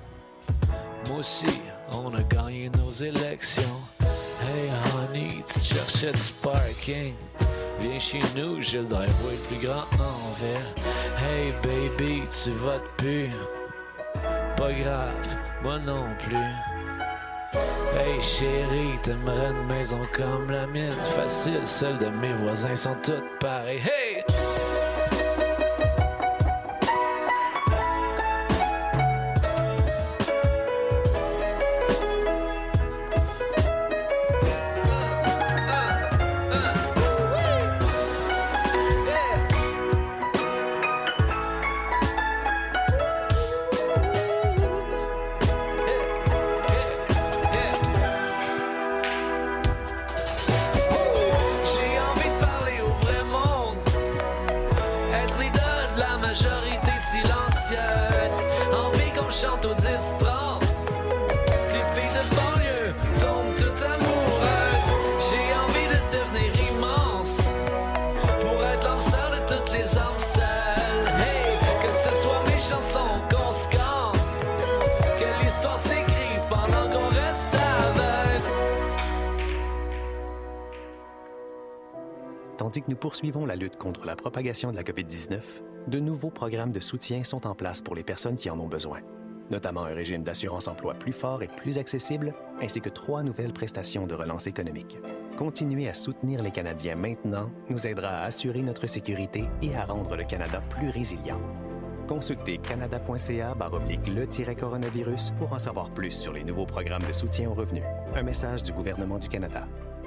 Moi aussi, on a gagné nos élections. Hey honey, tu cherchais du parking. Viens chez nous, j'ai le driveway le plus grand en ville. Hey baby, tu votes plus. Pas grave, moi non plus. Hey chérie, t'aimerais une maison comme la mienne. Facile, celles de mes voisins sont toutes pareilles. Hey! J'ai Tandis que nous poursuivons la lutte contre la propagation de la covid dix-neuf, de nouveaux programmes de soutien sont en place pour les personnes qui en ont besoin, notamment un régime d'assurance-emploi plus fort et plus accessible, ainsi que trois nouvelles prestations de relance économique. Continuer à soutenir les Canadiens maintenant nous aidera à assurer notre sécurité et à rendre le Canada plus résilient. Consultez canada.ca baroblique le-coronavirus pour en savoir plus sur les nouveaux programmes de soutien aux revenus. Un message du gouvernement du Canada.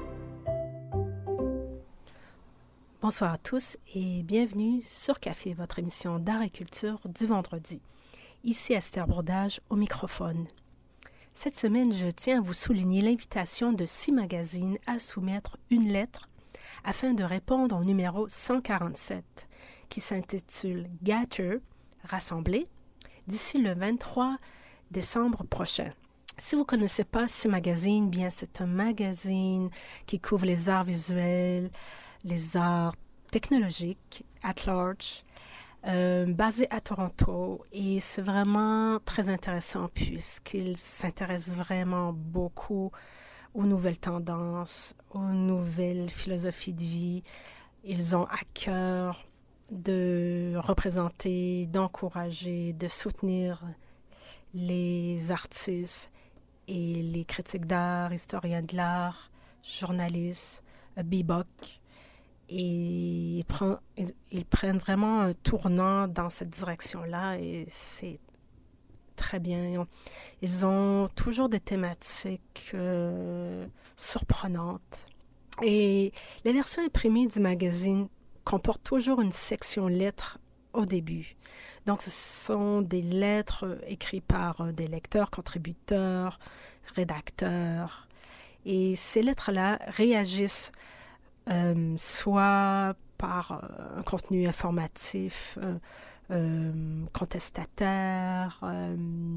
Bonsoir à tous et bienvenue sur Café, votre émission d'art et culture du vendredi. Ici Esther Bourdage au microphone. Cette semaine, je tiens à vous souligner l'invitation de six magazines à soumettre une lettre afin de répondre au numéro cent quarante-sept qui s'intitule « Gather », rassemblé, d'ici le vingt-trois décembre prochain. Si vous ne connaissez pas six magazines, bien c'est un magazine qui couvre les arts visuels, les arts technologiques, at large, Euh, basé à Toronto, et c'est vraiment très intéressant puisqu'il s'intéresse vraiment beaucoup aux nouvelles tendances, aux nouvelles philosophies de vie. Ils ont à cœur de représenter, d'encourager, de soutenir les artistes et les critiques d'art, historiens de l'art, journalistes, B I B O C. Et ils, prend, ils, ils prennent vraiment un tournant dans cette direction-là et c'est très bien. Ils ont toujours des thématiques euh, surprenantes. Et la version imprimée du magazine comporte toujours une section lettres au début. Donc, ce sont des lettres écrites par des lecteurs, contributeurs, rédacteurs. Et ces lettres-là réagissent Euh, soit par euh, un contenu informatif, euh, euh, contestataire, euh,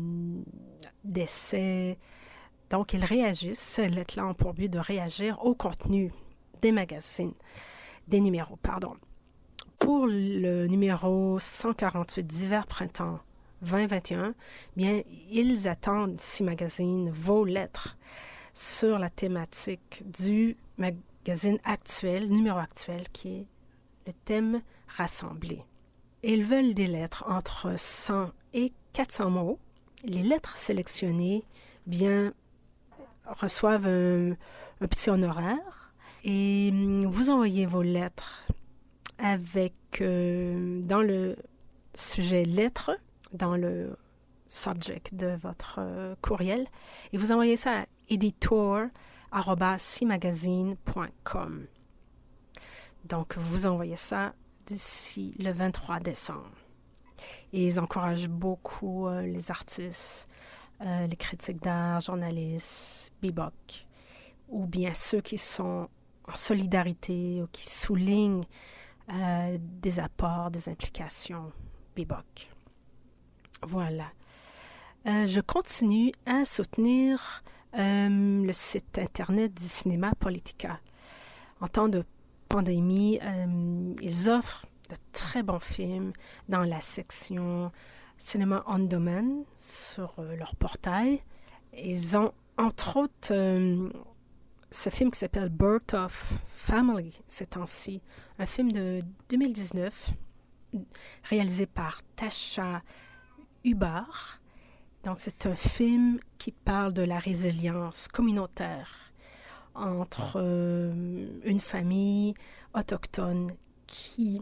d'essais. Donc, ils réagissent, ces lettres-là ont pour but de réagir au contenu des magazines, des numéros, pardon. Pour le numéro cent quarante-huit d'hiver printemps vingt vingt et un, bien, ils attendent, six magazines, vos lettres sur la thématique du magazine magazine actuel, numéro actuel, qui est le thème rassemblé. Ils veulent des lettres entre cent et quatre cents mots. Les lettres sélectionnées, bien, reçoivent un, un petit honoraire et vous envoyez vos lettres avec, euh, dans le sujet lettres, dans le subject de votre euh, courriel, et vous envoyez ça à editor arobase six magazine point com. Donc, vous envoyez ça d'ici le vingt-trois décembre. Et ils encouragent beaucoup euh, les artistes, euh, les critiques d'art, journalistes, B I B O C, ou bien ceux qui sont en solidarité ou qui soulignent euh, des apports, des implications B I B O C. Voilà. Euh, je continue à soutenir Euh, le site Internet du cinéma Politica. En temps de pandémie, euh, ils offrent de très bons films dans la section Cinéma on Demand sur euh, leur portail. Ils ont, entre autres, euh, ce film qui s'appelle Birth of Family, ces temps-ci. Un film de deux mille dix-neuf, réalisé par Tasha Hubbard. Donc, c'est un film qui parle de la résilience communautaire entre euh, une famille autochtone qui,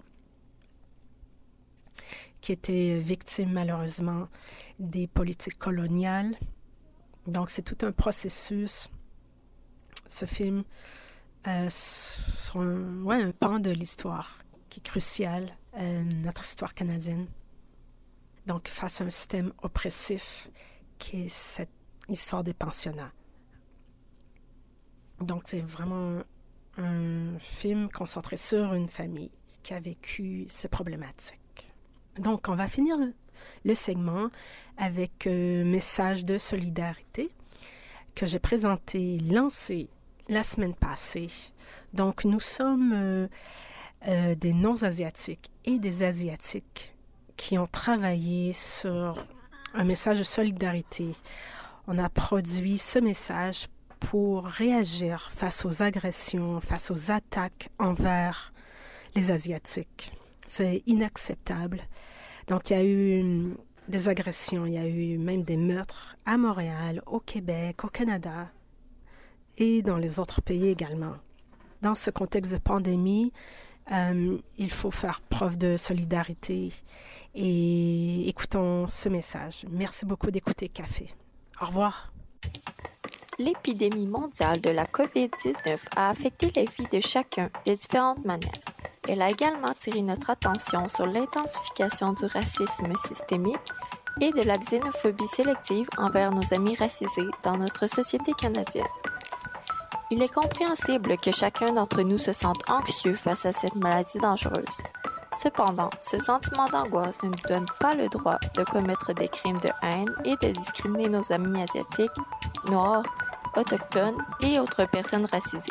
qui était victime, malheureusement, des politiques coloniales. Donc, c'est tout un processus. Ce film, euh, sur un, ouais, un pan de l'histoire qui est crucial, euh, notre histoire canadienne. Donc, face à un système oppressif qui est cette histoire des pensionnats. Donc, c'est vraiment un, un film concentré sur une famille qui a vécu ces problématiques. Donc, on va finir le, le segment avec un message de solidarité que j'ai présenté, lancé la semaine passée. Donc, nous sommes euh, euh, des non-asiatiques et des asiatiques qui ont travaillé sur un message de solidarité. On a produit ce message pour réagir face aux agressions, face aux attaques envers les Asiatiques. C'est inacceptable. Donc, il y a eu des agressions, il y a eu même des meurtres à Montréal, au Québec, au Canada et dans les autres pays également. Dans ce contexte de pandémie, euh, il faut faire preuve de solidarité et écoutons ce message. Merci beaucoup d'écouter Café. Au revoir. L'épidémie mondiale de la covid dix-neuf a affecté la vie de chacun de différentes manières. Elle a également attiré notre attention sur l'intensification du racisme systémique et de la xénophobie sélective envers nos amis racisés dans notre société canadienne. Il est compréhensible que chacun d'entre nous se sente anxieux face à cette maladie dangereuse. Cependant, ce sentiment d'angoisse ne nous donne pas le droit de commettre des crimes de haine et de discriminer nos amis asiatiques, noirs, autochtones et autres personnes racisées.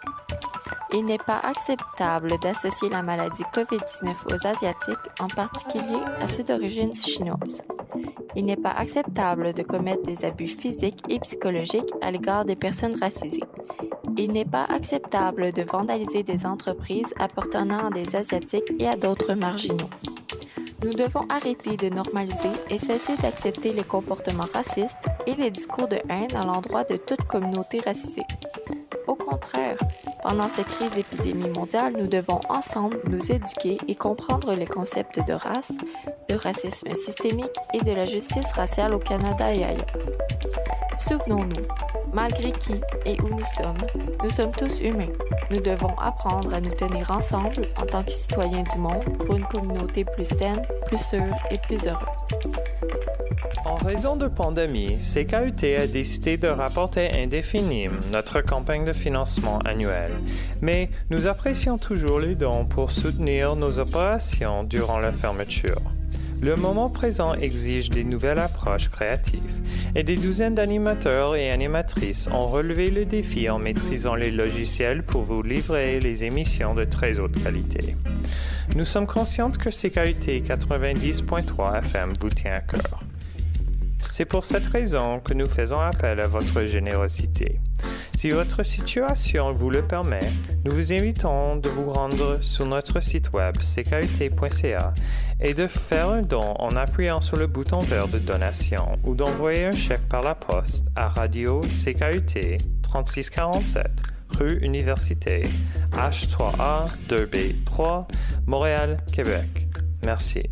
Il n'est pas acceptable d'associer la maladie covid dix-neuf aux Asiatiques, en particulier à ceux d'origine chinoise. Il n'est pas acceptable de commettre des abus physiques et psychologiques à l'égard des personnes racisées. Il n'est pas acceptable de vandaliser des entreprises appartenant à des Asiatiques et à d'autres marginaux. Nous devons arrêter de normaliser et cesser d'accepter les comportements racistes et les discours de haine à l'endroit de toute communauté racisée. Au contraire, pendant cette crise d'épidémie mondiale, nous devons ensemble nous éduquer et comprendre les concepts de race, de racisme systémique et de la justice raciale au Canada et ailleurs. Souvenons-nous, malgré qui et où nous sommes, nous sommes tous humains. Nous devons apprendre à nous tenir ensemble en tant que citoyens du monde pour une communauté plus saine, plus sûre et plus heureuse. En raison de pandémie, C K U T a décidé de rapporter indéfiniment notre campagne de financement annuelle, mais nous apprécions toujours les dons pour soutenir nos opérations durant la fermeture. Le moment présent exige des nouvelles approches créatives et des douzaines d'animateurs et animatrices ont relevé le défi en maîtrisant les logiciels pour vous livrer les émissions de très haute qualité. Nous sommes conscients que C K U T quatre-vingt-dix point trois F M vous tient à cœur. C'est pour cette raison que nous faisons appel à votre générosité. Si votre situation vous le permet, nous vous invitons de vous rendre sur notre site web c k u t point c a et de faire un don en appuyant sur le bouton vert de donation ou d'envoyer un chèque par la poste à Radio C K U T trente-six quarante-sept, rue Université, H trois A deux B trois, Montréal, Québec. Merci.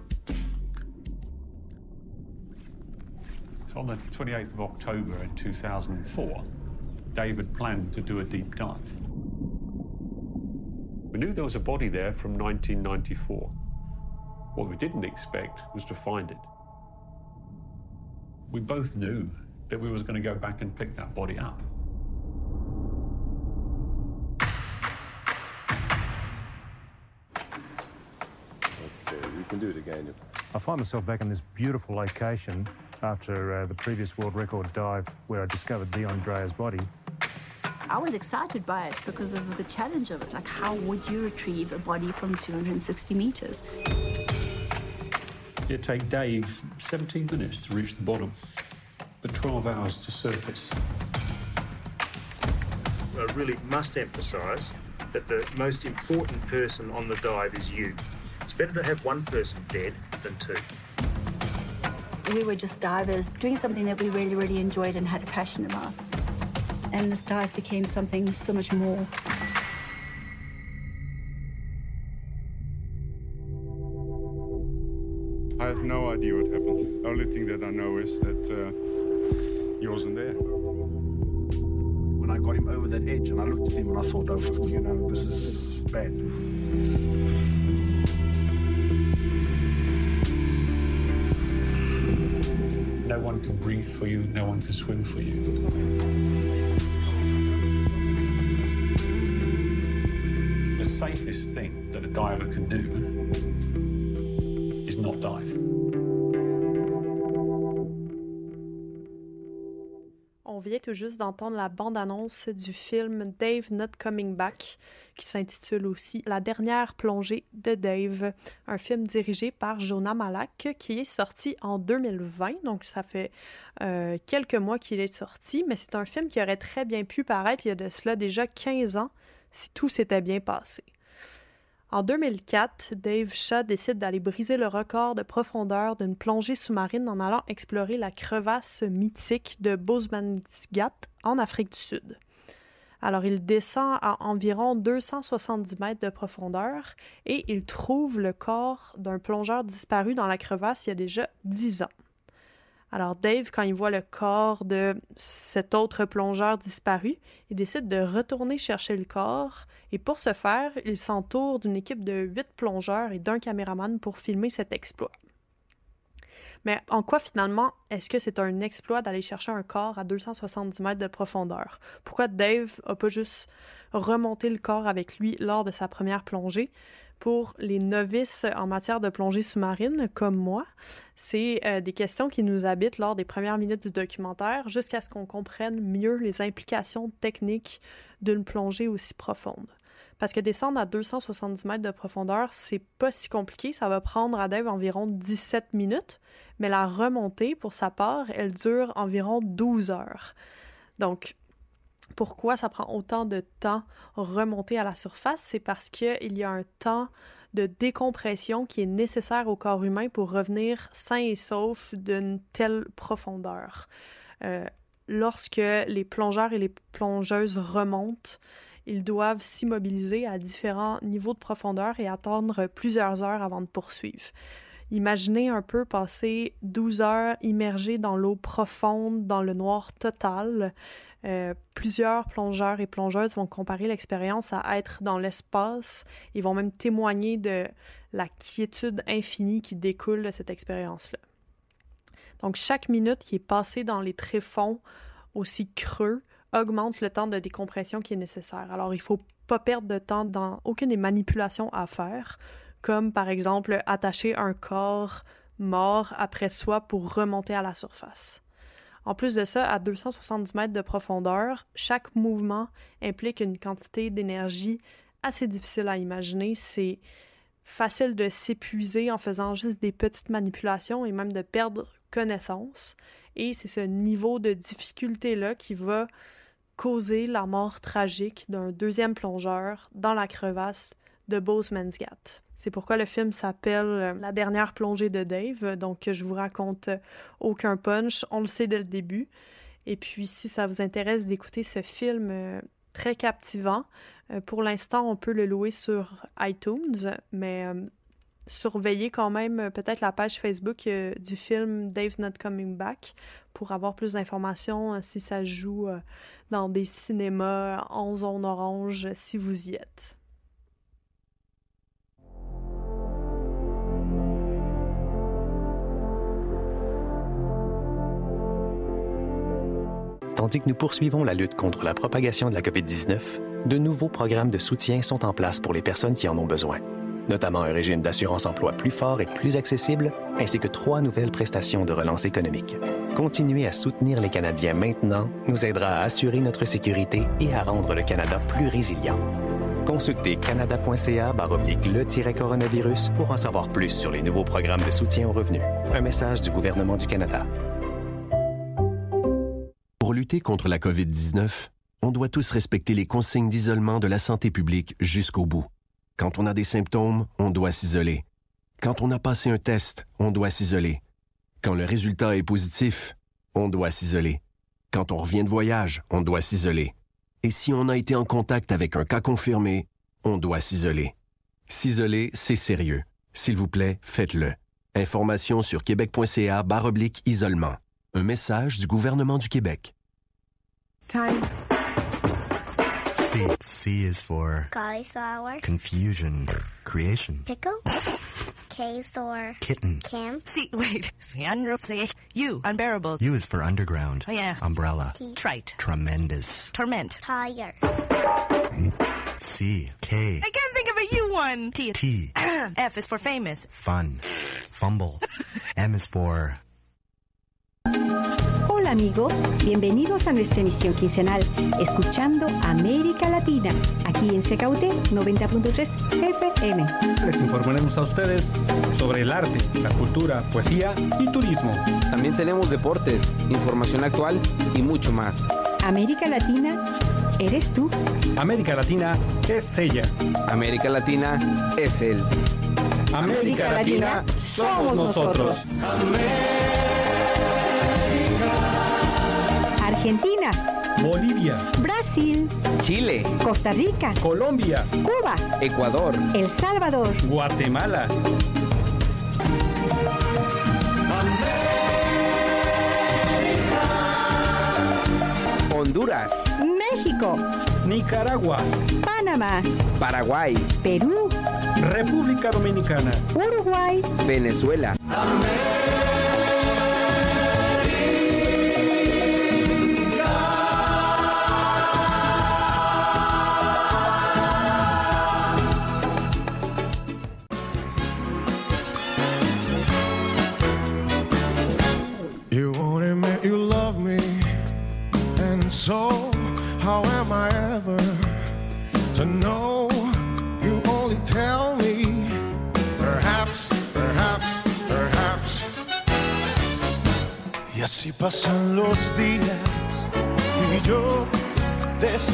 On the twenty-eighth of October in two thousand four, David planned to do a deep dive. We knew there was a body there from nineteen ninety-four. What we didn't expect was to find it. We both knew that we was going to go back and pick that body up. Okay, we can do it again. I find myself back in this beautiful location after uh, the previous world record dive where I discovered DeAndrea's body. I was excited by it because of the challenge of it. Like, how would you retrieve a body from two hundred sixty meters? It'd take Dave seventeen minutes to reach the bottom, but twelve hours to surface. I really must emphasise that the most important person on the dive is you. It's better to have one person dead than two. We were just divers doing something that we really, really enjoyed and had a passion about. And this dive became something so much more. I have no idea what happened. The only thing that I know is that uh, he wasn't there. When I got him over that edge and I looked at him and I thought, oh, you know, this is bad. No one can breathe for you, no one can swim for you. The safest thing that a diver can do is not dive. On vient tout juste d'entendre la bande-annonce du film Dave Not Coming Back, qui s'intitule aussi La dernière plongée de Dave, un film dirigé par Jonah Malak, qui est sorti en deux mille vingt, donc ça fait euh, quelques mois qu'il est sorti, mais c'est un film qui aurait très bien pu paraître il y a de cela déjà quinze ans, si tout s'était bien passé. En deux mille quatre, Dave Shaw décide d'aller briser le record de profondeur d'une plongée sous-marine en allant explorer la crevasse mythique de Boesmansgat en Afrique du Sud. Alors, il descend à environ deux cent soixante-dix mètres de profondeur et il trouve le corps d'un plongeur disparu dans la crevasse il y a déjà dix ans. Alors Dave, quand il voit le corps de cet autre plongeur disparu, il décide de retourner chercher le corps et pour ce faire, il s'entoure d'une équipe de huit plongeurs et d'un caméraman pour filmer cet exploit. Mais en quoi finalement est-ce que c'est un exploit d'aller chercher un corps à deux cent soixante-dix mètres de profondeur? Pourquoi Dave n'a pas juste remonté le corps avec lui lors de sa première plongée? Pour les novices en matière de plongée sous-marine, comme moi, c'est euh, des questions qui nous habitent lors des premières minutes du documentaire jusqu'à ce qu'on comprenne mieux les implications techniques d'une plongée aussi profonde. Parce que descendre à deux cent soixante-dix mètres de profondeur, c'est pas si compliqué. Ça va prendre à Dave environ dix-sept minutes, mais la remontée, pour sa part, elle dure environ douze heures. Donc, pourquoi ça prend autant de temps remonter à la surface? C'est parce qu'il y a un temps de décompression qui est nécessaire au corps humain pour revenir sain et sauf d'une telle profondeur. Euh, lorsque les plongeurs et les plongeuses remontent, ils doivent s'immobiliser à différents niveaux de profondeur et attendre plusieurs heures avant de poursuivre. Imaginez un peu passer douze heures immergés dans l'eau profonde, dans le noir total. Euh, plusieurs plongeurs et plongeuses vont comparer l'expérience à être dans l'espace. Ils vont même témoigner de la quiétude infinie qui découle de cette expérience-là. Donc, chaque minute qui est passée dans les tréfonds aussi creux augmente le temps de décompression qui est nécessaire. Alors, il ne faut pas perdre de temps dans aucune des manipulations à faire, comme par exemple attacher un corps mort après soi pour remonter à la surface. En plus de ça, à deux cent soixante-dix mètres de profondeur, chaque mouvement implique une quantité d'énergie assez difficile à imaginer. C'est facile de s'épuiser en faisant juste des petites manipulations et même de perdre connaissance. Et c'est ce niveau de difficulté-là qui va causer la mort tragique d'un deuxième plongeur dans la crevasse de Boesmansgat. C'est pourquoi le film s'appelle « La dernière plongée de Dave », donc je vous raconte aucun punch, on le sait dès le début. Et puis, si ça vous intéresse d'écouter ce film euh, très captivant, euh, pour l'instant, on peut le louer sur iTunes, mais euh, surveillez quand même euh, peut-être la page Facebook euh, du film « Dave's Not Coming Back » pour avoir plus d'informations euh, si ça joue euh, dans des cinémas en zone orange, si vous y êtes. Tandis que nous poursuivons la lutte contre la propagation de la covid dix-neuf, de nouveaux programmes de soutien sont en place pour les personnes qui en ont besoin, notamment un régime d'assurance-emploi plus fort et plus accessible, ainsi que trois nouvelles prestations de relance économique. Continuer à soutenir les Canadiens maintenant nous aidera à assurer notre sécurité et à rendre le Canada plus résilient. Consultez canada.ca barre oblique le-coronavirus pour en savoir plus sur les nouveaux programmes de soutien aux revenus. Un message du gouvernement du Canada. Pour lutter contre la covid dix-neuf, on doit tous respecter les consignes d'isolement de la santé publique jusqu'au bout. Quand on a des symptômes, on doit s'isoler. Quand on a passé un test, on doit s'isoler. Quand le résultat est positif, on doit s'isoler. Quand on revient de voyage, on doit s'isoler. Et si on a été en contact avec un cas confirmé, on doit s'isoler. S'isoler, c'est sérieux. S'il vous plaît, faites-le. Information sur québec.ca barre oblique isolement. Un message du gouvernement du Québec. Time. C. C is for Cauliflower. Confusion. Creation. Pickle. K is for Kitten. Cam. C. Wait. C. U. Unbearable. U is for underground. Oh, yeah. Umbrella. T. Trite. Tremendous. Torment. Tiger. C. K. I can't think of a U one. T. T. F is for famous. Fun. Fumble. M is for... Hola amigos, bienvenidos a nuestra emisión quincenal, escuchando América Latina, aquí en C K U T noventa punto tres F M. Les informaremos a ustedes sobre el arte, la cultura, poesía y turismo. También tenemos deportes, información actual y mucho más. América Latina eres tú. América Latina es ella. América Latina es él. América, América Latina, Latina somos nosotros. Argentina. Bolivia. Brasil. Chile. Costa Rica. Colombia. Cuba. Ecuador. El Salvador. Guatemala. Honduras. México. Nicaragua. Panamá. Paraguay. Perú. República Dominicana. Uruguay. Venezuela. You won't admit you love me, and so how am I ever to know? You only tell me, perhaps, perhaps, perhaps. Y así pasan los días y yo decido